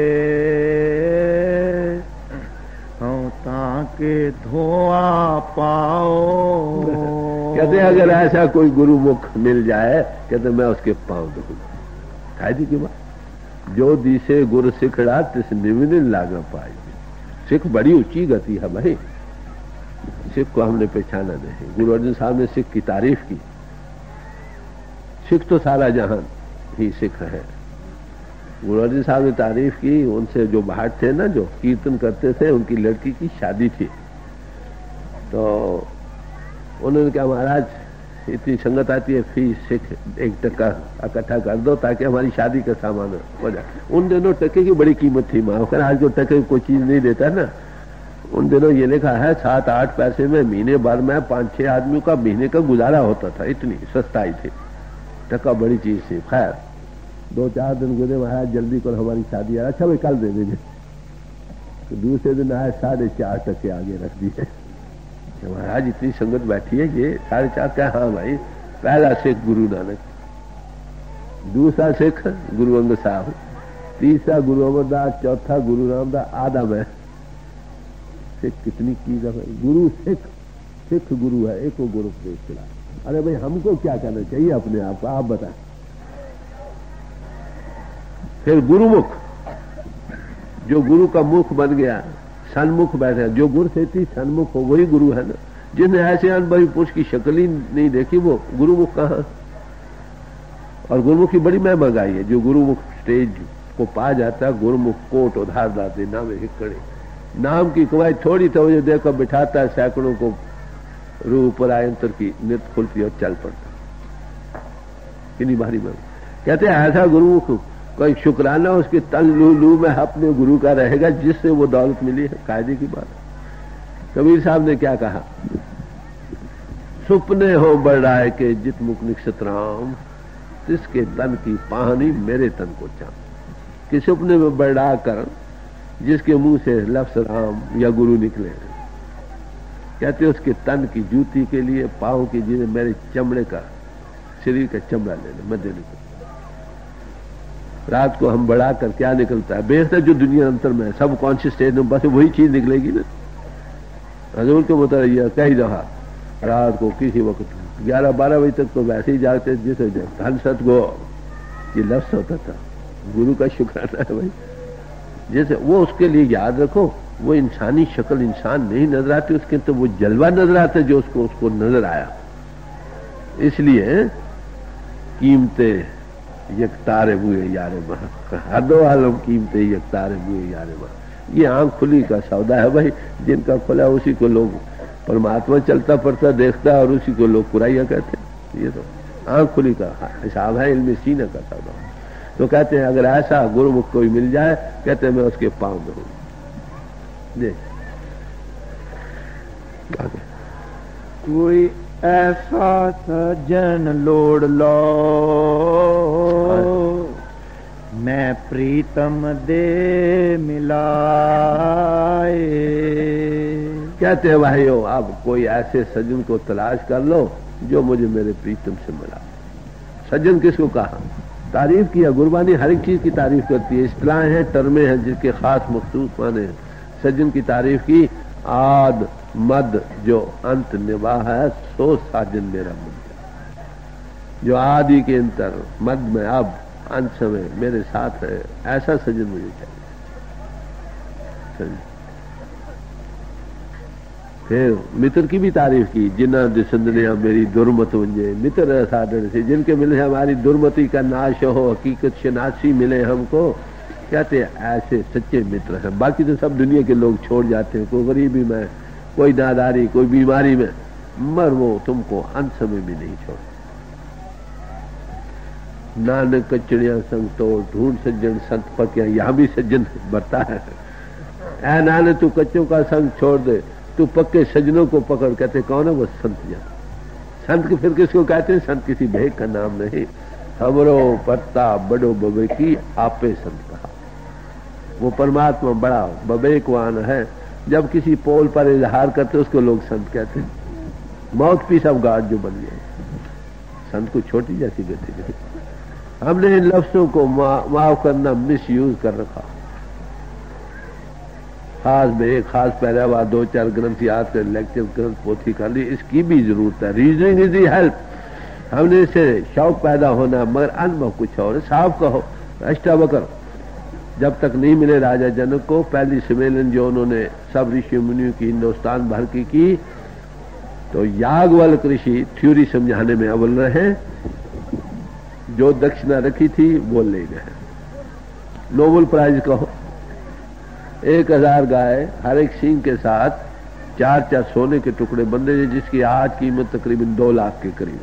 हम ताके धोआ पाओ। कहते अगर ऐसा कोई गुरुमुख मिल जाए, कहते मैं उसके पांव दूंगा। कायदे की बात, जो दिसे गुरु सिखड़ा तिस निविन लागा पाई। सिख बड़ी ऊंची गति है भाई, सिख को हमने पहचाना नहीं। गुरु अर्जुन साहब ने सिख की तारीफ की, सिख तो सारा जहान ही सिख है। गुरु अर्जुन साहब ने तारीफ की, उनसे जो बाहर थे ना, जो कीर्तन करते थे, उनकी लड़की की शादी थी। तो उन्होंने कहा महाराज इतनी संगत आती है, फीस सिख 1 टका इकट्ठा कर दो ताकि हमारी शादी का सामान हो जाए। उन दिनों टके की बड़ी कीमत थी माँ, आज जो टके कोई चीज नहीं देता ना, उन दिनों ये लिखा है 7-8 पैसे में महीने भर में 5-6 आदमियों का महीने का गुजारा होता था, इतनी सस्ताई थी। टका बड़ी चीज थी। खैर 2-4 दिन गुजरे, महाराज जल्दी कर हमारी शादी है। अच्छा भाई कल दे देंगे। तो दूसरे दिन आए 4.5 टके आगे रख दिए। महाराज इतनी संगत बैठी है, ये 4.5 क्या? हाँ भाई, पहला सिख गुरु नानक, दूसरा सिख गुरु अंगद साहब, तीसरा गुरु अमरदास, चौथा गुरु रामदास, आधा मैं। सिख कितनी चीज है गुरु। सिख गुरु है, एक गुरु उपदेश चला। अरे भाई हमको क्या करना चाहिए अपने आप को, आप बताएं। फिर गुरुमुख, जो गुरु का मुख बन गया, सन्मुख बैठे, जो गुरु से थी सन्मुख हो वही गुरु है ना। जिसने ऐसे अनुभवी पुरुष की शक्ल ही नहीं देखी वो गुरुमुख कहाँ। और गुरुमुख की बड़ी महिमा गाई है। जो गुरुमुख स्टेज को पा जाता है, गुरुमुख कोट उधार दाते नाम हिकड़े। नाम की कमाई थोड़ी तो जो देखो बिठाता है सैकड़ों को, रूह पर आयंतर की नृत्य खुलती और चल पड़ता। कितनी भारी महिमा। कहते हैं ऐसा गुरुमुख कोई शुक्राना उसके तन लू में अपने गुरु का रहेगा जिससे वो दौलत मिली है। कायदे की बात। कबीर साहब ने क्या कहा? सुपने हो बड़ाए के जित मुख निक्षत राम, तिसके तन की पाहनी मेरे तन को चाम। कि सुपने में बड़ा कर जिसके मुंह से लफ्ज राम या गुरु निकले, कहते उसके तन की जूती के लिए, पाँव की जिन्हें मेरे चमड़े का, शरीर का चमड़ा लेने मैं देने को। रात को हम बढ़ा कर क्या निकलता है? बेहतर जो दुनिया अंतर में सब कॉन्शियस स्टेट में बस वही चीज निकलेगी ना। हजूर के मुताबिक कई दफा रात को किसी वक्त 11-12 बजे तक तो वैसे ही जागते जिसे धन सत गो ये लफ्ज होता था। गुरु का शुक्राना है भाई। जैसे वो उसके लिए याद रखो, वो इंसानी शक्ल इंसान नहीं नजर आती उसके, तो वो जलवा नजर आता जो उसको नजर आया। इसलिए कीमते यकतारे हुए यारे महा, हदो आलम कीमते यकतारे हुए यारे महा। ये आंख खुली का सौदा है भाई। जिनका खुला उसी को लोग परमात्मा चलता पड़ता देखता है और उसी को लोग कुराइया कहते हैं। ये तो आंख खुली का हिसाब है, इल्म सीने का सौदा। तो कहते हैं अगर ऐसा गुरुमुख कोई मिल जाए, कहते हैं मैं उसके पांव में हूं। देख कोई ऐसा सज्जन लोड़ लो, मैं प्रीतम दे मिलाए। कहते हैं भाइयों अब कोई ऐसे सज्जन को तलाश कर लो जो मुझे मेरे प्रीतम से मिला। सज्जन किसको कहा? तारीफ किया। गुरबानी हर एक चीज की तारीफ करती है। इस्तिलाहें हैं, टर्में हैं जिसके खास मखसूस माने हैं। सज्जन की तारीफ की, आद मद जो अंत निभा है सो साजन मेरा मन। जो आदि के अंतर मद में अब अंत में मेरे साथ है, ऐसा सज्जन मुझे चाहिए। फिर मित्र की भी तारीफ की। जिन्ना दिसंदनिया मेरी दुर्मत वंजे मित्र साधन से, जिनके मिले हमारी दुर्मति का नाश हो, हकीकत शनासी मिले हमको। कहते ऐसे सच्चे मित्र हैं। बाकी तो सब दुनिया के लोग छोड़ जाते हैं, कोई गरीबी में, कोई नादारी, कोई बीमारी में, मर वो तुमको अंत समय भी नहीं छोड़। नानक कचड़ियां संग तो ढूंढ सज्जन संत पकिया। यहां भी सज्जन बरता है। ऐ नानक तू कच्चों का संग छोड़ दे, तू पक्के सज्जनों को पकड़। कहते कौन है? वो संत जन। संत के फिर किसको कहते हैं? संत किसी भेद का नाम नहीं। हमरो पत्ता बड़ो बबे की आपे संत कहा। वो परमात्मा बड़ा बबेकवान है। जब किसी पोल पर इजहार करते उसको लोग संत कहते हैं। माउथ पीस ऑफ गॉड जो बन गया, संत को छोटी जैसी गति नहीं। हमने इन लफ्जों को माफ करना मिस यूज कर रखा। खास में एक खास पहला 2-4 ग्रंथ याद कर, लेक्चर ग्रंथ पोथी कर ली, इसकी भी जरूरत है। Reasoning is the help. हमने इससे शौक पैदा होना, मगर अनुभव कुछ और। साफ कहो अष्टावक्र जब तक नहीं मिले राजा जनक को, पहली सम्मेलन जो उन्होंने सब ऋषि मुनियों की हिंदुस्तान भर की, तो याज्ञवल्क्य ऋषि थ्योरी समझाने में अव्वल रहे जो दक्षिणा रखी थी वो ले गए। नोबेल प्राइज कहो। 1000 गाय हर एक सींग के साथ 4 सोने के टुकड़े बंधे थे, जिसकी आज कीमत तकरीबन 2 लाख के करीब।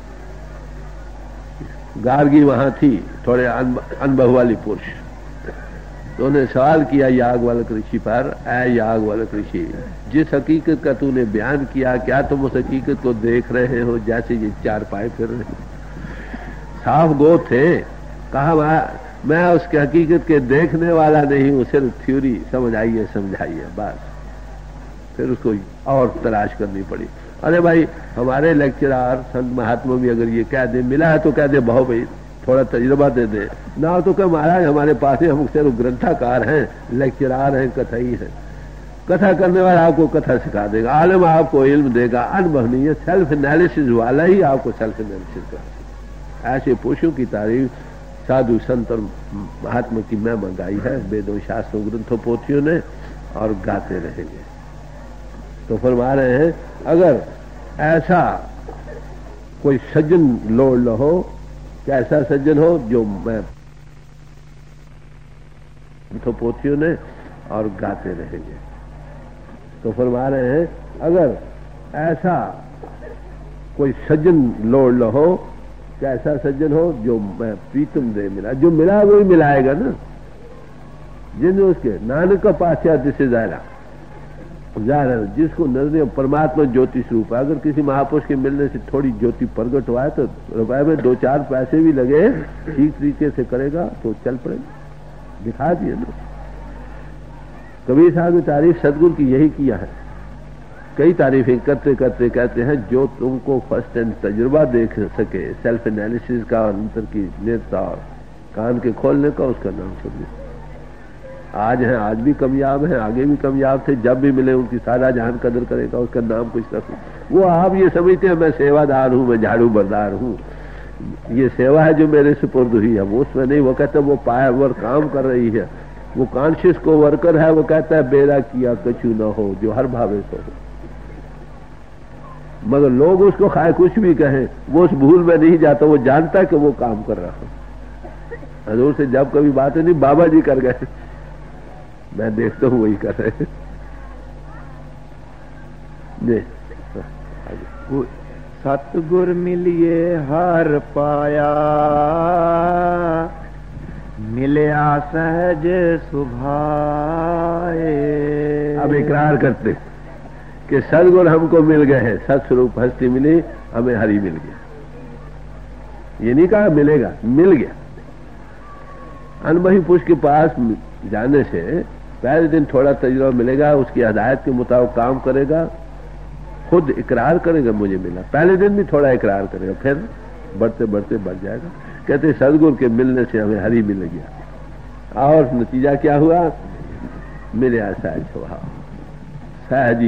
गार्गी वहां थी, थोड़े अनुभव वाली पुरुष, तो उन्हें सवाल किया याज्ञवल्क्य ऋषि पर, ऐ याज्ञवल्क्य ऋषि, जिस हकीकत का तूने बयान किया, क्या तुम उस हकीकत को देख रहे हो जैसे ये 4 पाए फिर रहे? साफ गो थे। कहा मैं उसके हकीकत के देखने वाला नहीं हूं, सिर्फ थ्योरी समझाइए समझाइए बस। फिर उसको और तलाश करनी पड़ी। अरे भाई, हमारे लेक्चरार संत महात्मा भी अगर ये कह दे, मिला है तो कह दे बहु भाई थोड़ा तजुर्बा दे दे, ना तो क्या महाराज हमारे पास ही, हम सिर्फ ग्रंथाकार हैं, लेक्चरार हैं, कथई हैं। कथा करने वाला आपको कथा सिखा देगा, आलम आपको इल्म देगा, अनुभव नहीं है। सेल्फ एनालिसिस वाला ही आपको सेल्फ एनालिसिस करा। ऐसे पुरुषों की तारीफ साधु संत और महात्मा की मैं मंगाई है वेदों शास्त्रों ग्रंथों पोथियों ने, और गाते रहेंगे। तो फरमा रहे हैं, अगर ऐसा कोई सज्जन लोड़ हो, कैसा सज्जन हो जो मैं तो पोथियों ने, और गाते रहेंगे। तो फरमा रहे हैं, अगर ऐसा कोई सज्जन लोड़ हो, कैसा सज्जन हो जो मैं प्रीतम दे मिला। जो मिला वही मिलाएगा ना, जिन उसके नानक का पाछा दिसे जायरा, जिसको नजर परमात्मा ज्योति स्वरूप है। अगर किसी महापुरुष के मिलने से थोड़ी ज्योति प्रकट हुआ है तो रुपए में 2-4 पैसे भी लगे, ठीक तरीके से करेगा तो चल पड़ेगा। दिखा दिए ना। कबीर साहब ने तारीफ सदगुरु की यही किया है। कई तारीफें करते करते कहते हैं, जो तुमको फर्स्ट एंड तजुर्बा देख सके, सेल्फ एनालिसिस का, अंतर की नेता, कान के खोलने का, उसका नाम सुनिए। आज हैं, आज भी कामयाब हैं, आगे भी कामयाब थे। जब भी मिले उनकी सारा जहान कदर करेगा, उसका नाम कुछ रखो। वो आप ये समझते हैं मैं सेवादार हूं, मैं झाड़ू बरदार हूं, ये सेवा है जो मेरे सुपुर्द हुई है, वो उसमें नहीं। वो कहता है वो पाया वर काम कर रही है, वो कॉन्शियस को वर्कर है। वो कहता है बेरा किया कछु न हो, जो हर भावे सो हो। मगर लोग उसको खाए कुछ भी कहें, वो उस भूल में नहीं जाता। वो जानता है कि वो काम कर रहा है। हजूर से जब कभी बात नहीं, बाबा जी कर गए, मैं देखता हूं वही कर रहे हैं। सतगुर मिलिए हर पाया, मिलया सहज सुभाए। अब इकरार करते कि सदगुर हमको मिल गए हैं, सत्स्वरूप हस्ती मिली, हमें हरि मिल गया। ये नहीं कहा मिलेगा, मिल गया। अनुभवी पुरुष के पास जाने से पहले दिन थोड़ा तजुर्बा मिलेगा, उसकी हदायत के मुताबिक काम करेगा, खुद इकरार करेगा मुझे मिला। पहले दिन भी थोड़ा इकरार करेगा, फिर बढ़ते बढ़ते बढ़ जाएगा। कहते सदगुरु के मिलने से हमें हरि मिल गया। और नतीजा क्या हुआ? मिले सहज स्वभाव, सहज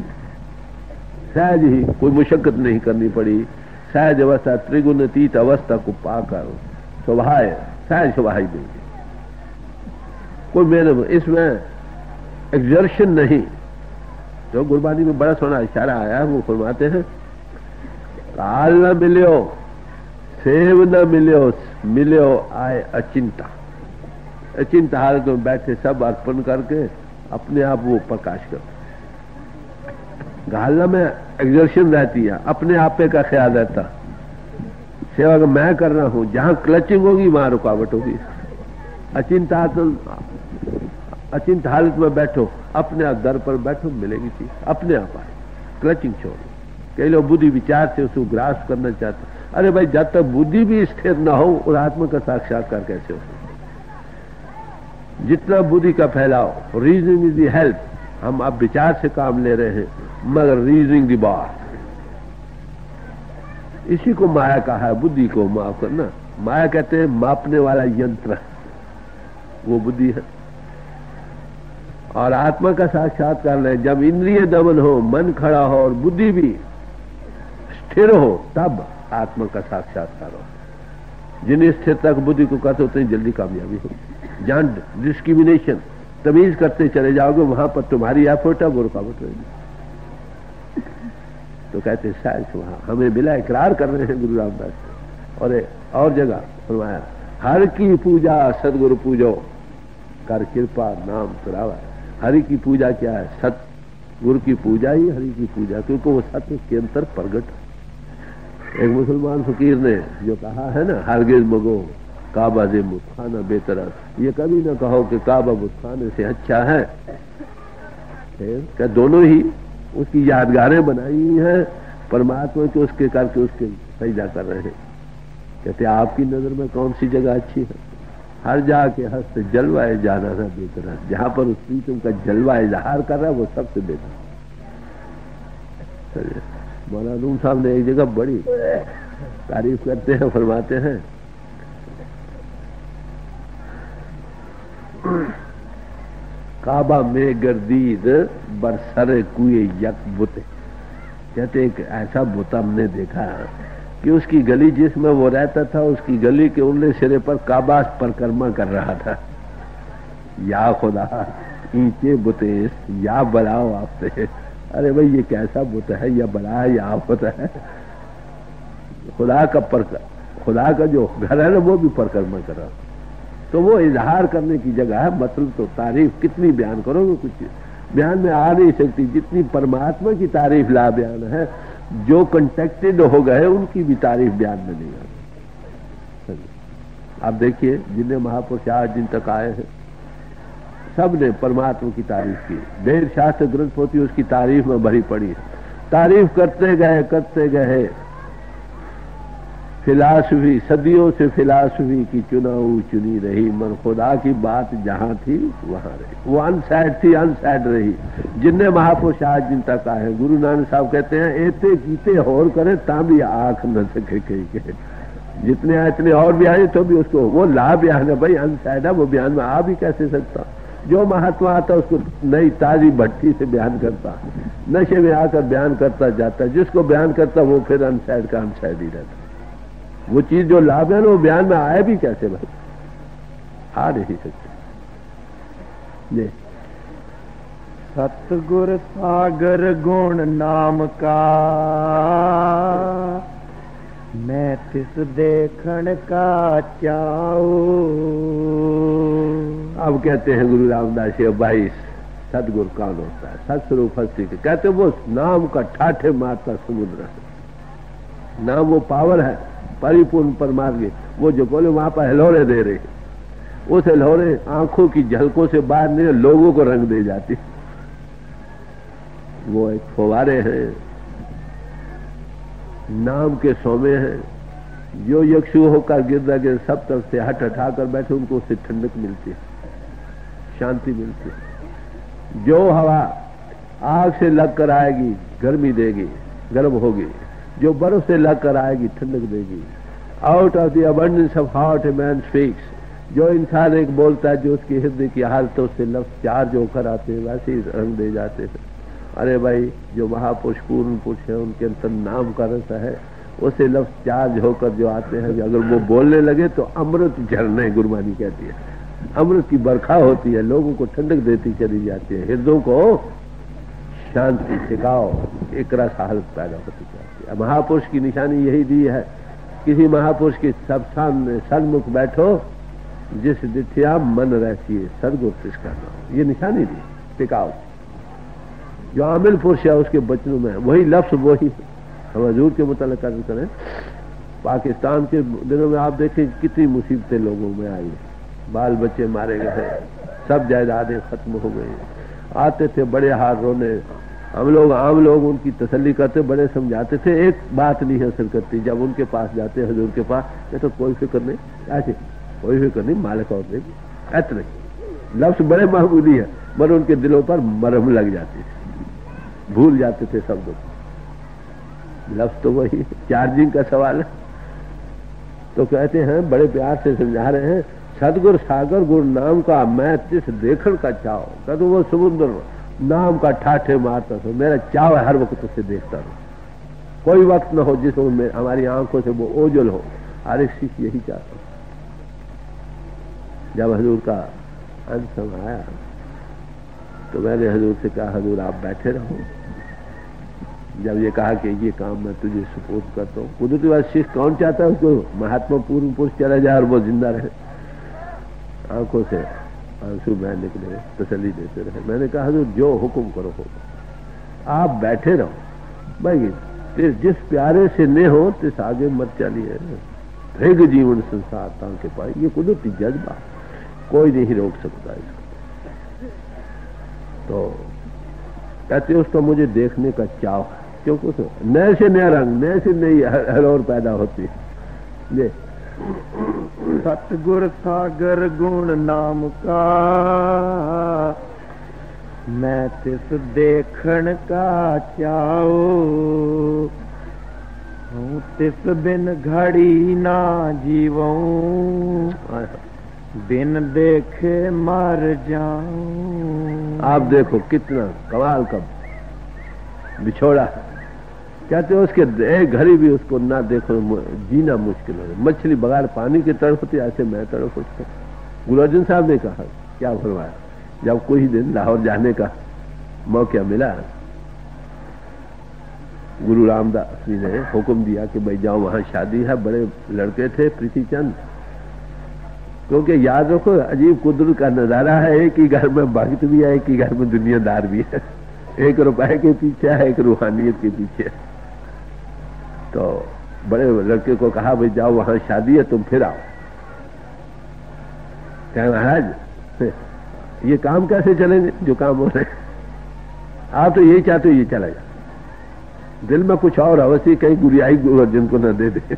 ही, कोई मुशक्कत नहीं करनी पड़ी। सहज अवस्था, त्रिगुणातीत अवस्था को पाकर स्वभाव सहज स्वभाव मिल गई। कोई मेहनत, इसमें एक्सर्शन नहीं। जो गुरबानी में बड़ा सोना इशारा आया है, वो फरमाते हैं, काल न मिल्यो, सेव न मिल्यो, मिल्यो आए अचिंता। अचिंता हालत में बैठे सब अर्पण करके अपने आप वो प्रकाश करते। घालना में एक्सर्शन रहती है, अपने आप पे का ख्याल रहता। सेवा का मैं कर रहा हूं, जहां क्लचिंग होगी वहां रुकावट होगी। अचिंत हालत में बैठो, अपने आप दर पर बैठो, मिलेगी चीज अपने आप आए। क्लचिंग छोड़ो। कई लोग बुद्धि विचार से उसको ग्रास करना चाहते। अरे भाई, जब तक बुद्धि भी स्थिर न हो और आत्मा का साक्षात्कार कैसे हो? जितना बुद्धि का फैलाव, रीजनिंग इज द हेल्प। हम अब विचार से काम ले रहे हैं, मगर रीजनिंग दी बात, इसी को माया कहा है। बुद्धि को माफ करना, माया कहते हैं मापने वाला यंत्र, वो बुद्धि है। और आत्मा का साक्षात्कार ले, जब इंद्रिय दमन हो, मन खड़ा हो और बुद्धि भी स्थिर हो, तब आत्मा का साक्षात्कार हो। जिन स्थिर तक बुद्धि को कहते होते हैं जल्दी कामयाबी हो। जहां डिस्क्रिमिनेशन, तमीज करते चले जाओगे, वहां पर तुम्हारी एफर्ट है, वो रुकावट रहेगी। तो कहते सहज वहां हमें मिला, इकरार कर रहे हैं गुरु रामदास। और जगह फरमाया हर की पूजा सदगुरु पूजो कर कृपा नाम तुरावा। हरि की पूजा क्या है? सतगुरु की पूजा ही हरि की पूजा, क्योंकि वो सत्य के अंतर प्रगट है। एक मुसलमान फकीर ने जो कहा है ना, हरगिज मगो काबा से मुस्खाना बेहतर, ये कभी ना कहो कि काबा मुस्खाने से अच्छा है। क्या दोनों ही उसकी यादगारें बनाई हैं परमात्मा के, उसके करके उसके सजदा कर रहे हैं। कहते आपकी नजर में कौन सी जगह अच्छी है? हर जाके हस्त जलवाए जाना ना बेहतर है। जहां पर उस प्रीतम का जलवा इजहार कर रहा है वो सबसे बेहतर। मौलाना रूम साहब ने एक जगह बड़ी तारीफ करते हैं, फरमाते हैं काबा में गर्दीद बरसरे कुए यक बुते। कहते एक ऐसा बुत हमने देखा कि उसकी गली जिसमें वो रहता था, उसकी गली के उरले सिरे पर काबा परिक्रमा कर रहा था। या खुदा ईंचे बुतेस या बलाओ आपसे। अरे भाई ये कैसा बुत है, या बला है या आफत है। खुदा का जो घर है ना वो भी परिक्रमा कर रहा। तो वो इजहार करने की जगह है। मतलब तो तारीफ कितनी बयान करोगे, कुछ बयान में आ नहीं सकती। जितनी परमात्मा की तारीफ ला बयान है, जो कंटेक्टेड हो गए उनकी भी तारीफ बयान में नहीं आती। आप देखिए जिन्हें महापुरुष आज दिन तक आए हैं, सब ने परमात्मा की तारीफ की। वेद शास्त्र ग्रंथ पोथी उसकी तारीफ में भरी पड़ी है। तारीफ करते गए फिलासफी, सदियों से फिलासफी की चुनाऊ चुनी रही, मन खुदा की बात जहां थी वहां रही। वो अनसैड थी, अनसैड रही। जिन्हें महापुरुष आज दिन तक आए, गुरु नानक साहब कहते हैं एते कीते और करे ताभी आंख न सके कहीं के। जितने आए इतने और भी आए तो भी उसको वो ला बयान है भाई, अनसैड है वो, बयान में आ भी कैसे सकता। जो महात्मा आता उसको नई ताजी भट्टी से बयान करता, नशे में आकर बयान करता जाता। जिसको बयान करता वो फिर अनसैड का अनसैड ही रहता। वो चीज जो लाभ है ना वो बयान में आए भी कैसे भाई, आ नहीं सकते। सतगुर सागर गुण नाम का मैं तिस देखण का चाऊ। अब कहते हैं गुरु रामदास जी भाई सतगुरु कौन होता है? सत्स्वरूप हस्ती के कहते वो नाम का ठाठे मारता समुद्र है। नाम वो पावर है परिपूर्ण परमार्ग। वो जो बोले वहां पर हिलोरे दे रहे, उस हिलोरे आंखों की झलकों से बाहर नहीं लोगों को रंग दे जाती। वो एक फवारे हैं, नाम के सोमे हैं। जो यक्षु होकर गिरदा गिर सब तरफ से हट हटाकर बैठे उनको उससे ठंडक मिलती है, शांति मिलती है। जो हवा आग से लग कर आएगी गर्मी देगी, गर्म होगी। जो बर्फ से लग कर आएगी ठंडक देगी। Out of the abundance of heart a man speaks. जो इंसान एक बोलता है, जो उसकी हृदय की हालतों से लफ्ज चार्ज होकर आते हैं वैसे ही रंग दे जाते हैं। अरे भाई जो महापुरुष पूर्ण पुरुष है उनके अंदर नाम का रस है, उसे लफ्ज चार्ज होकर जो आते हैं, अगर वो बोलने लगे तो अमृत झरने, गुरबानी कहती है, अमृत की बरखा होती है, लोगों को ठंडक देती चली जाती है, हृदयों को शांति टिकाओ, एक रस हालत पैदा होती जाती है। महापुरुष की निशानी यही दी है। किसी महापुरुष के सब सामने सन्मुख बैठो, जिस दिठिया मन रहती है सदगुरु तिसका नाम, ये निशानी दी टिकाओ। जो आमिल पुरुष है उसके बचनों में वही लफ्ज वही। हम हजूर के मुतालिक कर्ज करें, पाकिस्तान के दिनों में आप देखें कितनी मुसीबतें लोगों में आई, बाल बच्चे मारे गए, सब जायदादें खत्म हो गई। आते थे बड़े हार रोने, हम लोग आम लोग उनकी तसल्ली करते, बड़े समझाते थे, एक बात नहीं असर करती। जब उनके पास जाते हजूर के पास, ये तो कोई फिक्र नहीं, ऐसे कोई फिक्र नहीं, मालिक और देगी, ऐसे नहीं। लफ्ज बड़े महमूली है मगर उनके दिलों पर मरहम लग जाती थी, भूल जाते थे शब्दों को। लफ्ज तो वही, चार्जिंग का सवाल है। तो कहते हैं बड़े प्यार से समझा रहे हैं, सदगुरु सागर गुरु नाम का मैं तिस देखण का चाव। कहते वो समुद्र नाम का ठाठे मारता था, मेरा चाव है हर वक्त उसे देखता रहूं। कोई वक्त न हो जिसमें हमारी आंखों से वो ओझल हो। हर एक शिष्य यही चाहता। जब हजूर का अंत समय आया तो मैंने हजूर से कहा, हजूर आप बैठे रहो, जब ये कहा कि ये काम मैं तुझे सपोर्ट करता हूँ, कुदरती बात सिख कौन चाहता है उसको महात्मा पूर्व पुरुष चला जाए और वो जिंदा रहे, आंखों से आंसू बह निकले, तसल्ली देते रहे। मैंने कहा जो हुक्म करो हो, आप बैठे रहो भाई, जिस प्यारे से ने हो तिस आगे मत चलिए, भेग जीवन संसार तांके पाए, ये कुदरती जज्बा, कोई नहीं रोक सकता इसको। तो कहते उसको मुझे देखने का चाव है, क्योंकि नए से नया रंग, नए से नई हरोर पैदा होती है। ये सतगुर सागर गुण नाम का, मैं तिस देखण का चाओ, हूँ तिस बिन घड़ी ना जीवऊं, बिन देखे मर जाऊं। आप देखो कितना कमाल का बिछोड़ा। कहते उसके एक घड़ी भी उसको ना देखो जीना मुश्किल हो। मछली बगैर पानी के तड़पती, ऐसे मैं तड़प उठता। गुरु अर्जुन साहब ने कहा, क्या फरमाया, जब कोई दिन लाहौर जाने का मौका मिला, गुरु रामदास जी ने हुक्म दिया कि भाई जाओ, वहां शादी है। बड़े लड़के थे प्रीतिचंद, क्योंकि याद रखो अजीब कुदरत का नजारा है, एक ही घर में भक्त भी है, एक ही घर में दुनियादार भी है, एक रुपए के पीछे है, एक रूहानियत के पीछे। तो बड़े लड़के को कहा भाई जाओ वहां शादी है, तुम फिर आओ। क्या महाराज ये काम कैसे चलेंगे जो काम हो रहे, आप तो यही चाहते हो ये चलेगा, दिल में कुछ और अवश्य कहीं गुरियाई गुरु अर्जुन को न दे दे।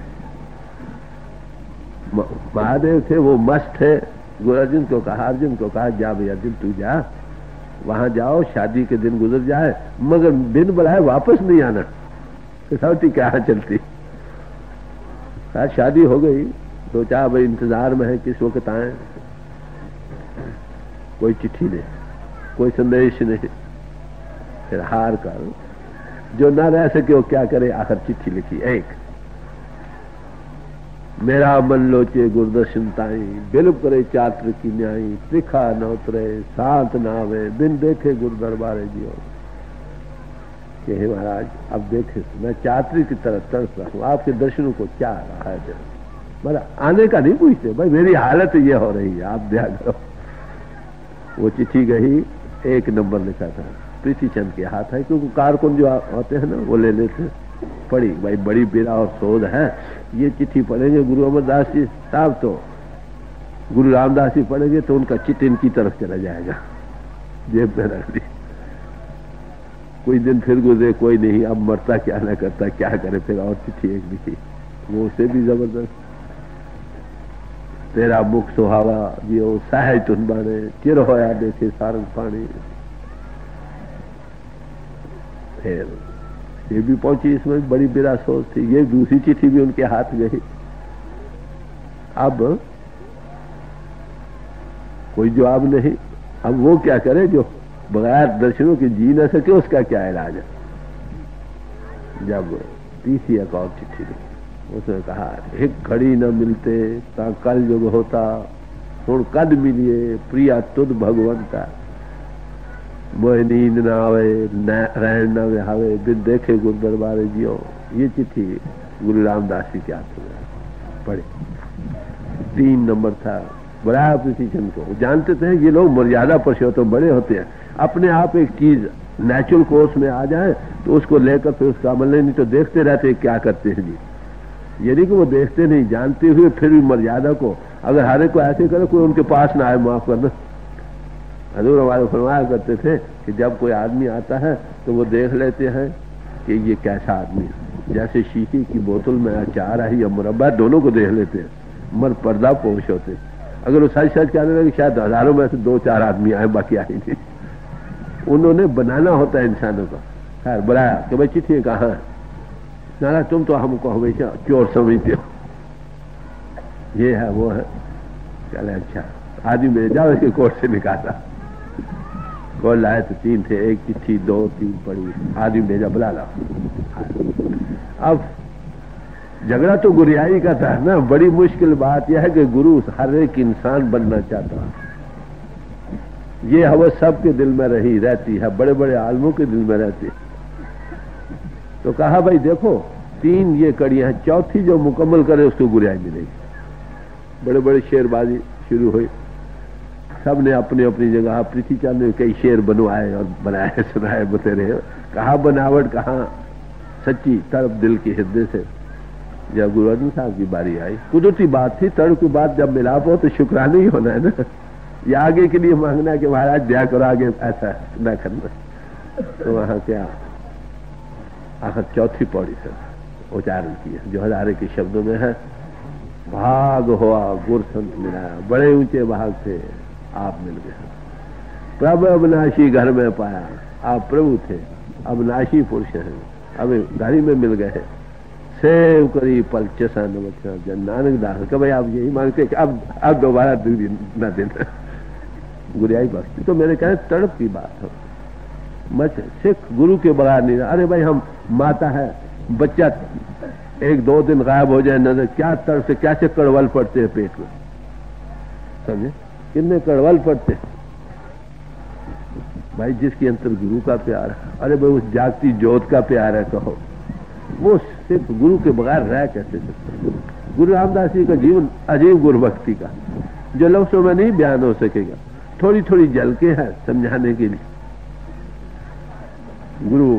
महादेव थे वो मस्त थे। गुरु अर्जुन को कहा, अर्जुन को कहा जा भाई अर्जुन तू जा, वहां जाओ, शादी के दिन गुजर जाए, मगर बिन बुलाए वापस नहीं आना। कसौटी क्या चलती। शादी हो गई, सोचा भाई इंतजार में है किस वक्त आए, कोई चिट्ठी नहीं, कोई संदेश नहीं। फिर हार कर जो ना रह सके वो क्या करे, आखिर चिट्ठी लिखी एक, मेरा मन लोचे गुरदर्शन ताई, बिलप करे चात्र की न्याई, त्रिखा न उतरे शांत न आवे, बिन देखे गुरु दरबारे जियो। कि हे महाराज अब देखे मैं चात्री की तरफ तरस रहा हूं, आपके दर्शनों को क्या रहा है। मतलब आने का नहीं पूछते, भाई मेरी हालत ये हो रही है, आप दया करो। वो चिट्ठी गई, एक नंबर लिखा था, प्रीतिचंद के हाथ है, क्योंकि कारकुन जो होते हैं ना वो ले लेते। पढ़ी भाई, बड़ी बेरा और शोध है, ये चिट्ठी पढ़ेंगे गुरु अमरदास जी साहब, तो गुरु रामदास जी पढ़ेंगे तो उनका चिट्ठ इनकी तरफ चला जाएगा, जेब में रख दी। कोई दिन फिर गुजरे, कोई नहीं, अब मरता क्या ना करता क्या करे, फिर और चिट्ठी एक लिखी, वो उससे भी जबरदस्त, तेरा मुख सुहावा जियो सहज तुन बाणे, चिर होया देखे सारंग पानी। फिर ये भी पहुंची, इसमें बड़ी बिरा सोच थी। ये दूसरी चिट्ठी भी उनके हाथ गई। अब कोई जवाब नहीं, अब वो क्या करे जो बगैर दर्शनों के जी न सके, उसका क्या इलाज है। जब तीसरी एक और चिट्ठी दी, उसने कहा एक घड़ी न मिलते ता कल युग होता, हुण कद मिलिए प्रिया तुद भगवंता, मोह नींद न आवे रहन न विहावे, बिन देखे गुरु दरबारे जियो। ये चिट्ठी गुरु रामदास जी के हाथ में पढ़ी, 3 नंबर था। बड़ा प्रीतिचंद को जानते थे ये लोग मर्यादा पुरुषोत्तम बड़े होते हैं, अपने आप एक चीज नेचुरल कोर्स में आ जाए तो उसको लेकर फिर उसका अमल नहीं तो देखते रहते क्या करते हैं जी। ये नहीं कि वो देखते नहीं, जानते हुए फिर भी मर्यादा को अगर हर एक को ऐसे करे कोई उनके पास ना आए माफ करना। हजूर हमारे फरमाया करते थे कि जब कोई आदमी आता है तो वो देख लेते हैं कि ये कैसा आदमी है, जैसे शीशी की बोतल में अचार है या मुरब्बा, दोनों को देख लेते हैं, मर पर्दा पोश होते। अगर वो सच सच कहने लगे शायद हजारों में से 2-4 आदमी आए, बाकी आए नहीं। उन्होंने बनाना होता है इंसानों का। खैर बुलाया कि भाई चिट्ठी कहाँ है, नाला तुम तो हमको हमेशा चोर समझते हो, ये है वो है। चले अच्छा आदमी मेरे जाओ इसके कोर्ट से निकाला, कॉल लाए तो 3 थे, एक चिट्ठी 2-3 पड़ी, आदमी भेजा बुला ला। अब झगड़ा तो गुरियाई का था ना। बड़ी मुश्किल बात यह है कि गुरु हर एक इंसान बनना चाहता है, ये हवस सबके दिल में रहती है, बड़े बड़े आलमों के दिल में रहती है। तो कहा भाई देखो 3 ये कड़ियां हैं, चौथी जो मुकम्मल करे उसको गुरियाई मिलेगी। बड़े बड़े शेरबाजी शुरू हुई, सबने अपनी अपनी जगह, पृथ्वी चंद ने कई शेर बनवाए और बनाए सुनाए बतेरे, कहाँ बनावट कहाँ सच्ची तड़प दिल के हृदय से। जब गुरु अर्जुन साहब की बारी आई, कुदरती बात थी, तड़प की बात जब मिलाप हो तो शुक्राना ही होना है ना, या आगे के लिए मांगना है कि महाराज दया करो आगे ऐसा न करना। तो वहां क्या आखिर चौथी पौड़ी से उच्चारण किया जो हजारे के शब्दों में है, भाग हुआ गुर संत मिला, बड़े ऊंचे भाग थे आप मिल गए, प्रभु अविनाशी घर में पाया, आप प्रभु थे अविनाशी पुरुष हैं, अब गाड़ी में मिल गए, सेव करी पलचसा नमचना जन नानक दास का भाई आप यही मांगते कि अब दोबारा दूरी न देना गुरियाई बख्शी। तो मेरे कहे तड़प की बात हो, मत सिख गुरु के बगैर नहीं। अरे भाई हम माता है, बच्चा 1-2 दिन गायब हो जाए नजर, क्या तड़प से कैसे कड़वल पड़ते हैं पेट में, समझे कितने कड़वल पड़ते हैं भाई। जिसके अंतर गुरु का प्यार है, अरे भाई उस जागती ज्योत का प्यार है, कहो वो सिर्फ गुरु के बगैर रह कैसे सकते। गुरु रामदास जी का जीवन अजीब गुरु भक्ति का, जो लफ्जों में नहीं बयान हो सकेगा, थोड़ी थोड़ी झलके हैं समझाने के लिए। गुरु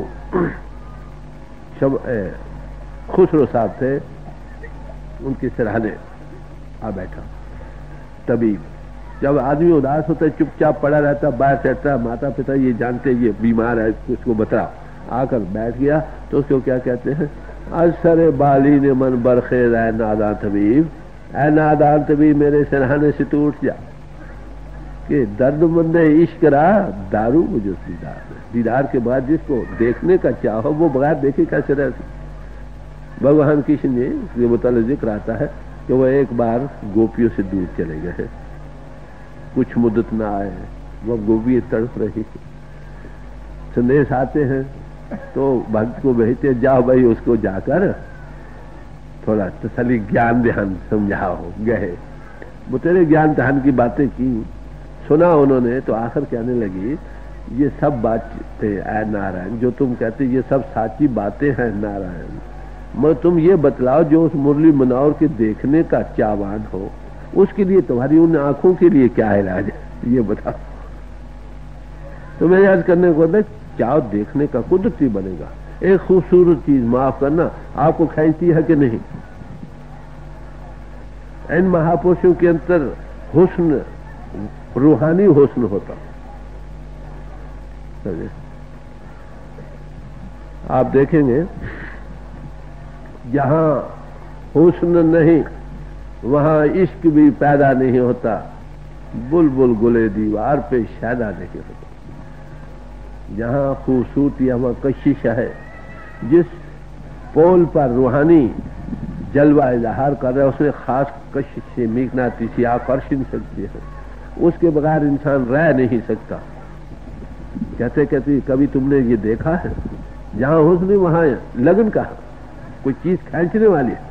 खुसरो साहब थे, उनके सिरहाने आ बैठा तभी, जब आदमी उदास होता है चुपचाप पड़ा रहता, बाहर बैठता, माता पिता ये जानते ये बीमार है उसको बताओ, आकर बैठ गया तो उसको क्या कहते हैं, असर बाली ने मन बरखेज है नादान तबीब, ऐ नादान तबीब मेरे सिरहाने से तू उठ जा, कि दर्दमंद इश्क रहा दारू मुझे दीदार, दीदार के बाद जिसको देखने का चाहो वो बगैर देखे कैसे रह सकते। भगवान कृष्ण ने ये मुतालिक जिक्र आता है कि वह एक बार गोपियों से दूर चले गए, कुछ मुद्दत ना आए, वह गोपी तड़प रही, संदेश आते हैं तो भक्त को भेजते जाओ भाई उसको जाकर थोड़ा तसल्ली ज्ञान ध्यान समझाओ। गए वो तेरे ज्ञान ध्यान की बातें की, सुना उन्होंने, तो आखिर कहने लगी ये सब बातें ऐ नारायण जो तुम कहते ये सब साची बातें हैं नारायण, मगर तुम ये बतलाओ जो उस मुरली मनोहर के देखने का चाहवान हो उसके लिए तुम्हारी उन आंखों के लिए क्या इलाज है ये बताओ। तो मैं याद करने को ना चाव देखने का कुदरती बनेगा, एक खूबसूरत चीज माफ करना आपको खींचती है कि नहीं। इन महापुरुषों के अंदर हुस्न रूहानी हुस्न होता, आप देखेंगे जहां हुस्न नहीं वहां इश्क भी पैदा नहीं होता, बुलबुल गुले दीवार पे शायदा नहीं होता। जहां खूबसूरती वहां कशिश है, जिस पोल पर रूहानी जलवा इजहार कर रहा है उसमें खास कशिश से मीकनातीसी आकर्षण शक्ति है, उसके बगैर इंसान रह नहीं सकता। कहते कहते कभी तुमने ये देखा है जहां हुस्न वहां लगन का कोई चीज खींचने वाली है।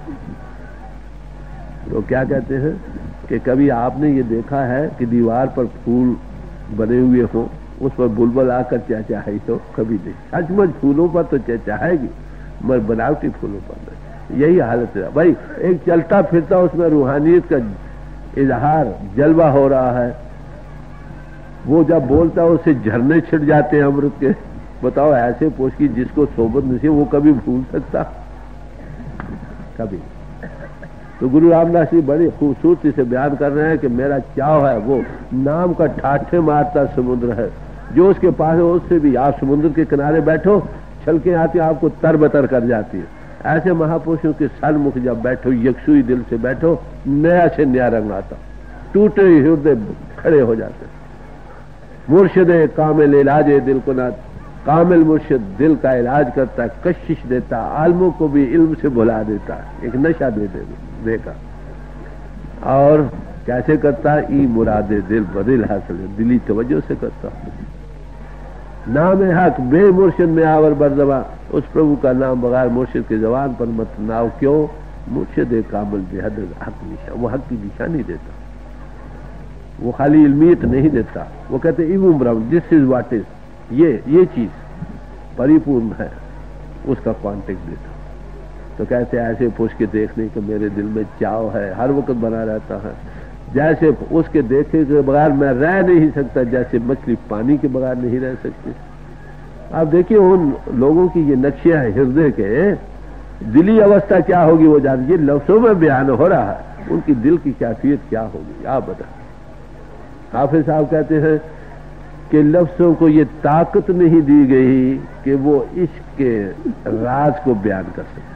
तो क्या कहते हैं कि कभी आपने ये देखा है कि दीवार पर फूल बने हुए हो उस पर बुलबुल आकर चहचहाई हो, कभी नहीं। सचमुच फूलों पर तो चहचहाएगी मगर बनावटी फूलों पर नहीं। यही हालत है भाई, एक चलता फिरता उसमें रूहानियत का इजहार जलवा हो रहा है, वो जब बोलता है उससे झरने छिड़ जाते हैं अमृत के। बताओ ऐसे पोष की जिसको सोबत नसीब वो कभी भूल सकता, कभी। तो गुरु रामदास जी बड़ी खूबसूरती से बयान कर रहे हैं कि मेरा चाव है वो नाम का ठाठे मारता समुद्र है, जो उसके पास है उससे भी आप समुद्र के किनारे बैठो छलके आती आपको तरबतर कर जाती है। ऐसे महापुरुषों के सन्मुख जब बैठो यकसुई दिल से बैठो, नया से नया रंग आता, टूटे हृदय खड़े हो जाते। मुर्शिदे कामिल इलाजे दिल को ना, कामिल मुर्शिद दिल का इलाज करता है, कशिश देता, आलमों को भी इल्म से भुला देता, एक नशा देगा। और कैसे करता, ई मुरादे दिल बदिल हासिल, दिली तवज्जो से करता। नाम हक बे मुर्शिद में आवर बरदवा, उस प्रभु का नाम बगैर मुर्शिद के जवान पर मत नाव। क्यों? मुर्शिद कामिल बेहद हक निशा, वो हक की दिशा नहीं देता, वो खाली इल्मियत नहीं देता। वो कहते इवम ब्रह्म, दिस इज व्हाट इज, ये चीज परिपूर्ण है, उसका कांटेक्ट देता। तो कहते ऐसे पूछ के देखने के मेरे दिल में चाव है, हर वक्त बना रहता है, जैसे उसके देखे के बगैर मैं रह नहीं सकता, जैसे मछली पानी के बगैर नहीं रह सकती। आप देखिए उन लोगों की ये नक्शिया है हृदय के, दिली अवस्था क्या होगी वो जान, ये लफ्जों में बयान हो रहा है, उनकी दिल की कैफियत क्या होगी आप बता। हाफिज साहब कहते हैं कि लफ्जों को ये ताकत नहीं दी गई कि वो इश्क के राज को बयान कर सके।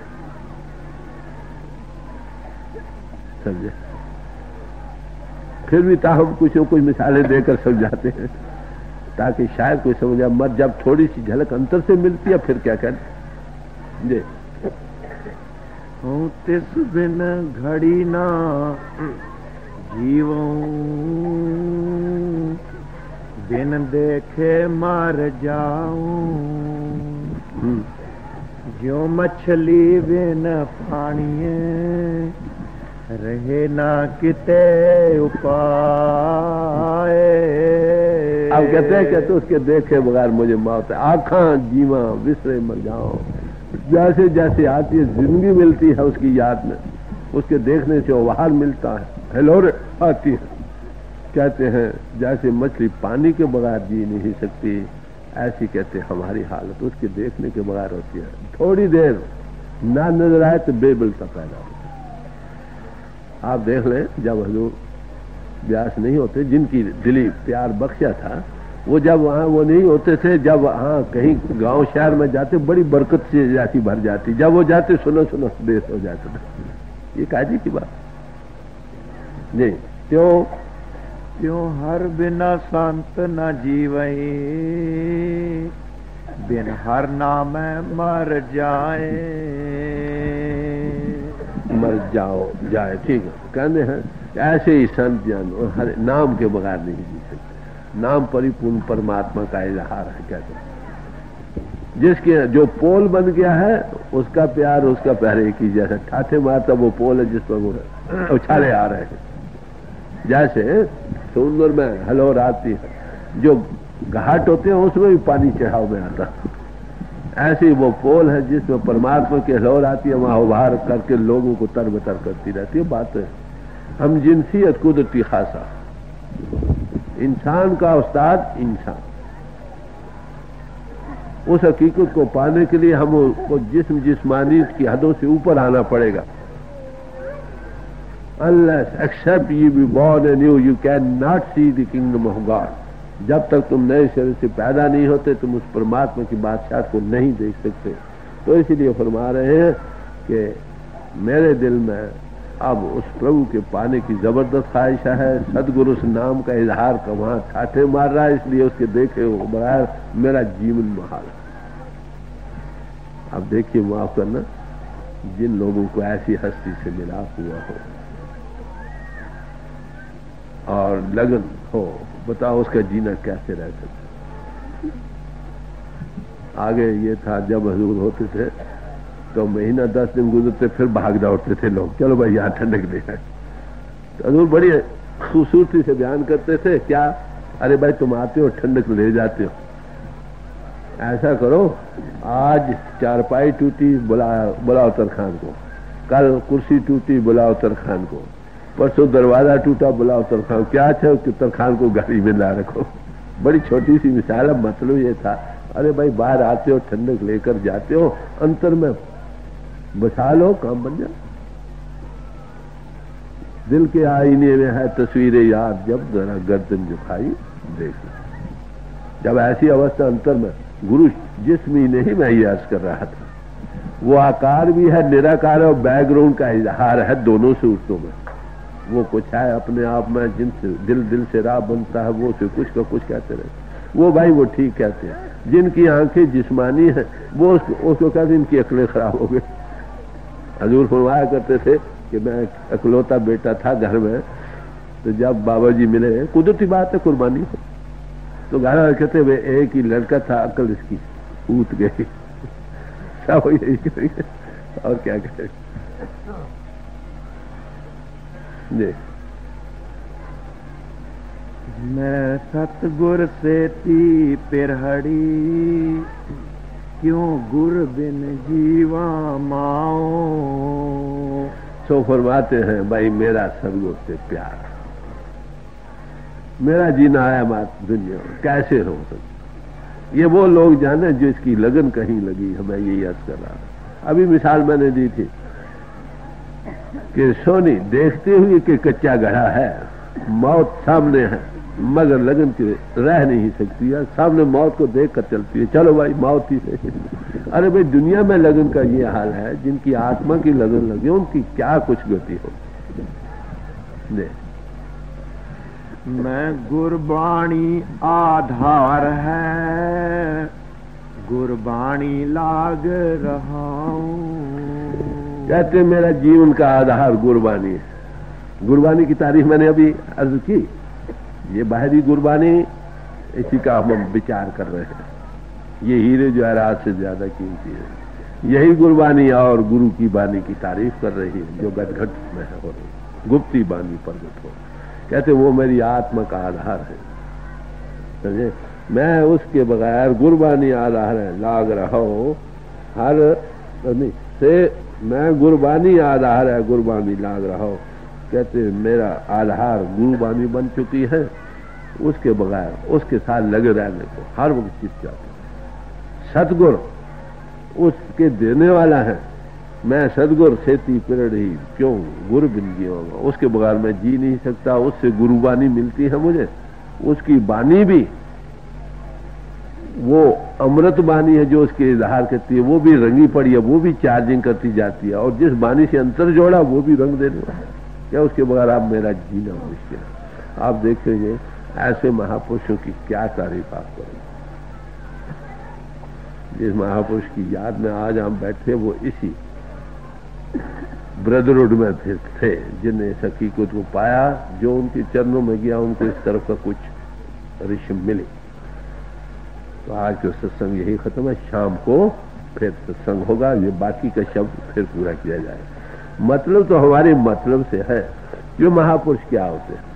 समझे? फिर भी ताहम कुछ न कुछ मिसालें देकर समझाते हैं ताकि शायद कोई समझ आए। मत जब थोड़ी सी झलक अंतर से मिलती है फिर क्या करें। जी तिस बिन घड़ी ना जीवों, बिन देखे मर जाऊं, जो मछली बिन पानिए, रहे ना किते उपाय। अब कहते हैं कि तो उसके देखे बगैर मुझे मौत है, आँखां जीवा विसरे मर जाओ। जैसे जैसे आती है जिंदगी मिलती है उसकी याद में, उसके देखने से वो बाहर मिलता है, हेलोर आती है। कहते हैं जैसे मछली पानी के बगैर जी नहीं सकती, ऐसी कहते हमारी हालत उसके देखने के बगैर होती है। थोड़ी देर ना नजर आए तो बेबिलता पैदा होता है। आप देख लें जब हजूर व्यास नहीं होते, जिनकी दिली प्यार बख्शा था, वो जब वहां वो नहीं होते थे, जब वहां कहीं गांव शहर में जाते बड़ी बरकत से जाती भर जाती, जब वो जाते सुनो सुनो देश हो जाता था। ये काजी की बात नहीं। क्यों क्यों हर बिना संत न जीवई, बिन हर नाम मर जाए। मर जाओ जाए, ठीक है। कहते हैं ऐसे ही संत जन हर नाम के बगैर नहीं जी सकते। नाम परिपूर्ण परमात्मा का इजहार है। कहते हैं जिसके जो पोल बन गया है उसका प्यार एक ही जैसा, ठाठे मारता वो पोल है जिस पर वो उछाले आ रहे हैं। जैसे समुद्र में हलोर आती है, जो घाट होते हैं उसमें भी पानी चढ़ाव में आता, ऐसे ही वो पोल है जिसमें परमात्मा की हलोर आती है, वहां उभार करके लोगों को तरबतर करती रहती है। बात है हम जिनसियत कुदरती खासा, इंसान का उस्ताद इंसान। उस हकीकत को पाने के लिए हमको जिस्मानी की हदों से ऊपर आना पड़ेगा। Unless except you be born anew, you cannot see the kingdom of God. जब तक तुम नए शरीर से पैदा नहीं होते तुम उस परमात्मा की बादशाह को नहीं देख सकते। तो इसीलिए फरमा रहे हैं कि मेरे दिल में अब उस प्रभु के पाने की जबरदस्त ख्वाहिश है। सदगुरु उस नाम का इजहार का वहां ठाठे मार रहा है, इसलिए उसके देखे हो बगैर मेरा जीवन महाल है। अब देखिए माफ करना जिन लोगों को ऐसी हस्ती से मिलाप हुआ हो और लगन हो, बताओ उसका जीना कैसे रह सकता। आगे ये था जब हजूर होते थे तो महीना 10 दिन गुजरते फिर भाग दौड़ते थे लोग, चलो भाई यहाँ ठंडक ले आए। तो हजूर बड़ी खूबसूरती से बयान करते थे, क्या अरे भाई तुम आते हो ठंडक ले जाते हो, ऐसा करो आज चारपाई टूटी बुलाओ तरखान को, कल कुर्सी टूटी बुलाओ तरखान को, परसों दरवाजा टूटा बुलाओ तरखान। क्या अच्छा कि तरखान को गाड़ी में ला रखो। बड़ी छोटी सी मिसाल है, मतलब ये था अरे भाई बाहर आते हो ठंडक लेकर जाते हो, अंतर में बसा लो, काम बन जाए। दिल के आईने में है तस्वीरें याद, जब जरा गर्दन झुकाई देख। जब ऐसी अवस्था अंतर में गुरु जिस्म ही नहीं मैं ये अर्ज कर रहा था, वो आकार भी है निराकार और बैकग्राउंड का इजहार है दोनों सूरतों में। वो कुछ है अपने आप में जिनसे दिल से राह बनता है, वो से कुछ का कुछ कहते रहे, वो भाई वो ठीक कहते हैं। जिनकी आंखें जिस्मानी है वो उसको कहते इनकी अकलें खराब हो गई। हजूर फरमाया करते थे कि मैं अकलौता बेटा था घर में, तो जब बाबा जी मिले, कुदरती बात है कुर्बानी हो, तो घर कहते वे एक ही लड़का था, अकल इसकी कूद गई। सब यही करेंगे और क्या करेंगे। मैं सतगुर से ती पिरहड़ी, क्यों गुर बिन जीवा माओ। सो फरमाते हैं भाई मेरा सदगुरु से प्यार, मेरा जीना आया मात दुनिया कैसे हो सकता। ये वो लोग जाने जो इसकी लगन कहीं लगी। हमें यही अर्ज कर रहा। अभी मिसाल मैंने दी थी कि सोनी देखते हुए कि कच्चा घड़ा है, मौत सामने है, मगर लगन के रह नहीं सकती है। सामने मौत को देख कर चलती है, चलो भाई मौत ही से। अरे भाई दुनिया में लगन का ये हाल है, जिनकी आत्मा की लगन लगे उनकी क्या कुछ गति हो। मैं गुरबाणी आधार है, गुरबाणी लाग रहा हूं। कहते मेरा जीवन का आधार गुरबानी है। गुरबानी की तारीफ मैंने अभी अर्ज की। ये बाहरी गुरबानी, इसी का हम विचार कर रहे हैं। ये हीरे जवाहरात से ज्यादा कीमती है। यही गुरबानी और गुरु की बानी की तारीफ कर रही है जो गदघट में हो रही, गुप्ती बानी प्रगट हो। कहते वो मेरी आत्मा का आधार है, समझे। मैं उसके बगैर गुरबानी आधार है लाग रहा हूं हर से। मैं गुरबानी आधार है, गुरबानी लाग रहा हूं। कहते मेरा आधार गुरबानी बन चुकी है, उसके बगैर उसके साथ लगे रहने को हर वक्त चित जाता है। सतगुर उसके देने वाला है। मैं सदगुर सेती पिरड़ी क्यों गुरु बिन जीवांगा। उसके बगैर मैं जी नहीं सकता। उससे गुरुबानी मिलती है मुझे। उसकी बानी भी वो अमृत बानी है जो उसके इजहार करती है, वो भी रंगी पड़ी है, वो भी चार्जिंग करती जाती है। और जिस बानी से अंतर जोड़ा वो भी रंग देने वाला है। क्या उसके बगैर आप मेरा जीना मुश्किल है। आप देखेंगे ऐसे महापुरुषों की क्या तारीफ आप करेंगे। जिस महापुरुष की याद में आज हम बैठे वो इसी ब्रदरहुड में थे, जिन्हें इस हकीकत को पाया। जो उनके चरणों में गया उनको इस तरफ का कुछ रेशम मिली। तो आज का सत्संग यही खत्म है। शाम को फिर सत्संग होगा। ये बाकी का शब्द फिर पूरा किया जाएगा। मतलब तो हमारे मतलब से है। जो महापुरुष क्या होते हैं,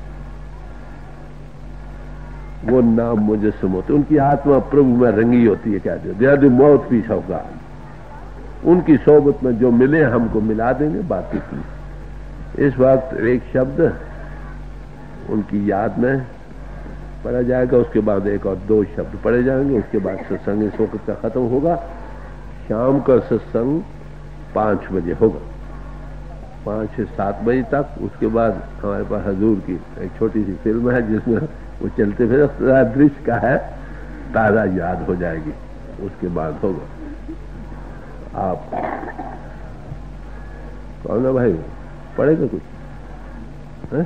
वो नाम मुजस्सम होते। उनकी आत्मा प्रभु में रंगी होती है। क्या they are the mouthpiece of God. उनकी सोबत में जो मिले हमको मिला देंगे। बाकी की इस वक्त एक शब्द उनकी याद में पढ़ा जाएगा। उसके बाद एक और दो शब्द पढ़े जाएंगे। उसके बाद सत्संग इस वक्त का खत्म होगा। शाम का सत्संग 5 बजे होगा, 5 से 7 बजे तक। उसके बाद हमारे पास हजूर की एक छोटी सी फिल्म है जिसमें वो चलते फिर दृश्य का है, ताजा याद हो जाएगी। उसके बाद होगा। आप कौन है भाई, पढ़ेगा कुछ है?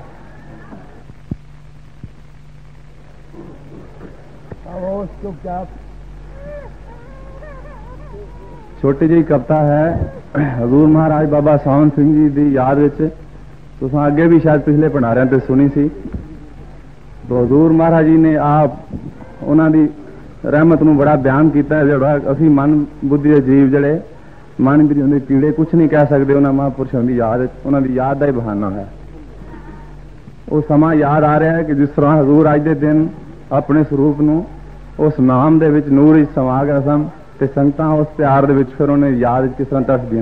छोटी जी कविता है हजूर महाराज बाबा सावन सिंह जी की याद विच। तुस अगे भी शायद पिछले भंडारियां ते सुनी सी। तो हजूर महाराज जी ने आप उन्होंने रहमत नूं बड़ा बयान किया। जिहड़ा असीं मन बुद्धि दे जीव जिहड़े मन इंद्रियां दे कीड़े कुछ नहीं कह सकते। उन्होंने महापुरुषों की याद, उन्होंने याद का ही बहाना है। वो समा याद आ रहा है कि जिस तरह हजूर अज दे दिन अपने स्वरूप नूं उस नाम दे विच नूर विच समा गए सन ते संगतां उस प्यार दे विच फिर उन्हें याद किस तरह तरसदियां।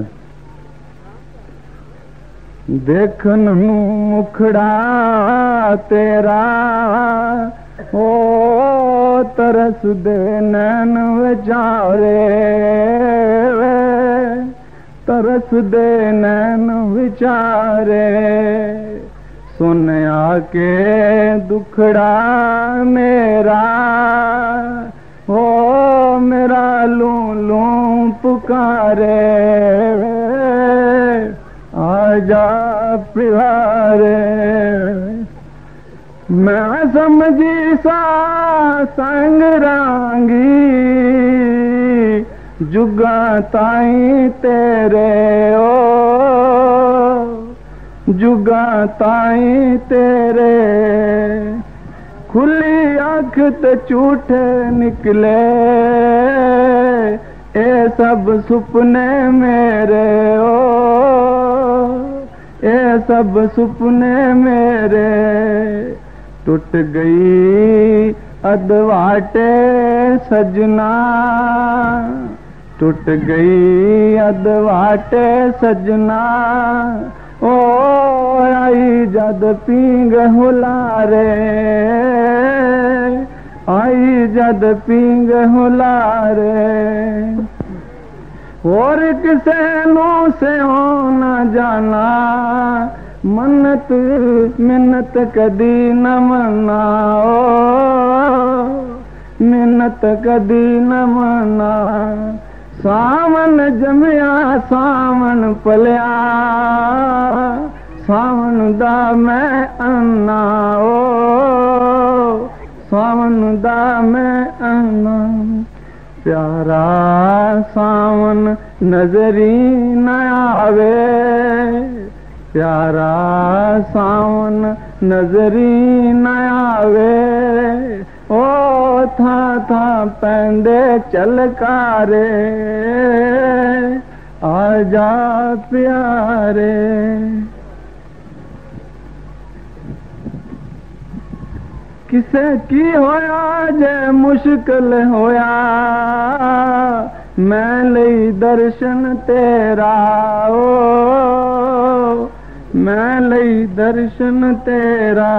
देखन नूं मुखड़ा तेरा ओ तरस दे नैन विचारे, तरस दे नैन विचारे। सुन आके दुखड़ा मेरा ओ मेरा लू लू पुकारे। आजा पिलारे मैं समझी सा संग रांगी। जुगा ताई तेरे ओ जुगा ताई तेरे। खुली आंख ते झूठे निकले ए सब सुपने मेरे ओ ए सब सुपने मेरे। टूट गई अधवाटे सजना, टूट गई अधवाटे सजना, ओ आई जद पींग हुलारे, आई जद पींग हुलारे। और किसे नो से हो न जाना, मन्नत मिन्नत कदी न मनाओ, मिन्नत कदी न मना। सावन जमया सावन पलिया, सावन दा मैं अन्ना, ओ सावन दा मैं अन्ना। प्यारा सावन नजरी न आवे, प्यारा सावन नजरी न आवे, ओ था पैंदे चलकारे, आजा प्यारे। किसे की होया जे मुश्किल होया, मैं लई दर्शन तेरा, ओ मैं लई दर्शन तेरा।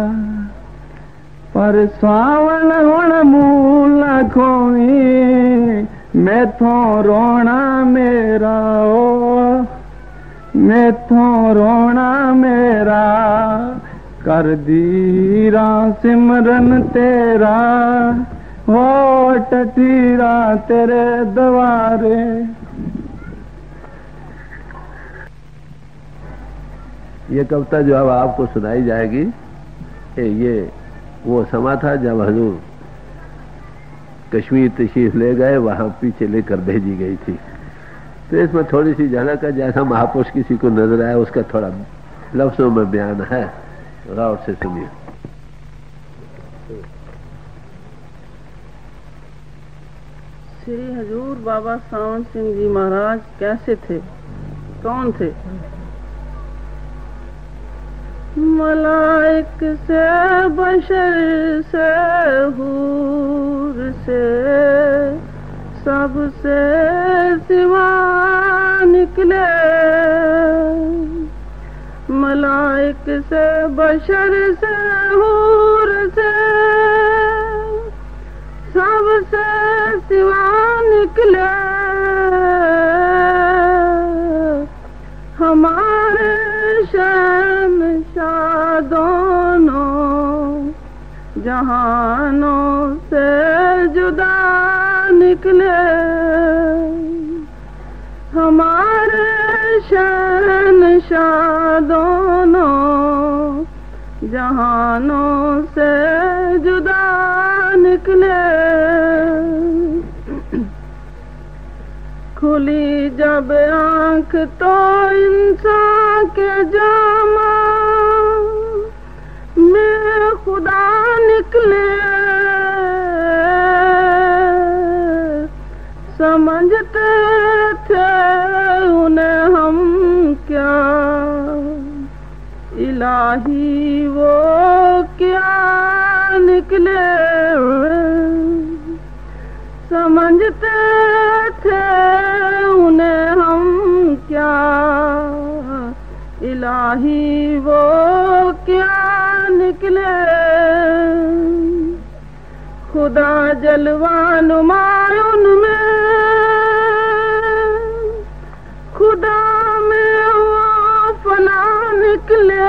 पर सावन हुण मूल खोई, मैथों रोना मेरा, ओ मैथों रोना मेरा। कर दीरा सिमरन तेरा, हो टटीरा तेरे द्वारे। ये कविता जो अब आपको सुनाई जाएगी, ये वो समा था जब हजूर कश्मीर तशरीफ ले गए, वहां पीछे लेकर भेजी गई थी। तो इसमें थोड़ी सी झलक है, जैसा महापुरुष किसी को नजर आया उसका थोड़ा लफ्जों में बयान है, गौर से सुनिए। श्री हजूर बाबा सावन सिंह जी महाराज कैसे थे, कौन थे? मलाइक से, बशर से, हूर से, सबसे सिवा निकले। मलाइक से, बशर से, हूर से, सबसे सिवा निकले। हमारे शहंशाह दोनों जहानों से जुदा निकले। हमारे शहंशाह दोनों जहानों से जुदा निकले। खुली जब आँख तो इंसान के जामा में खुदा निकले। समझते थे उन्हें हम क्या, इलाही वो क्या निकले। समझते थे उन्हें हम क्या, इलाही वो क्या निकले। खुदा जलवा नुमायुन में, खुदा में वो फना निकले।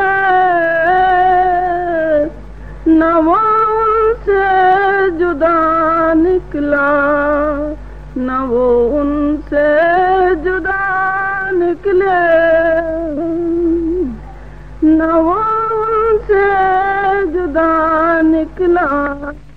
न वो उनसे जुदा निकला, न वो उनसे जुदा निकले। न वो उनसे जुदा निकला।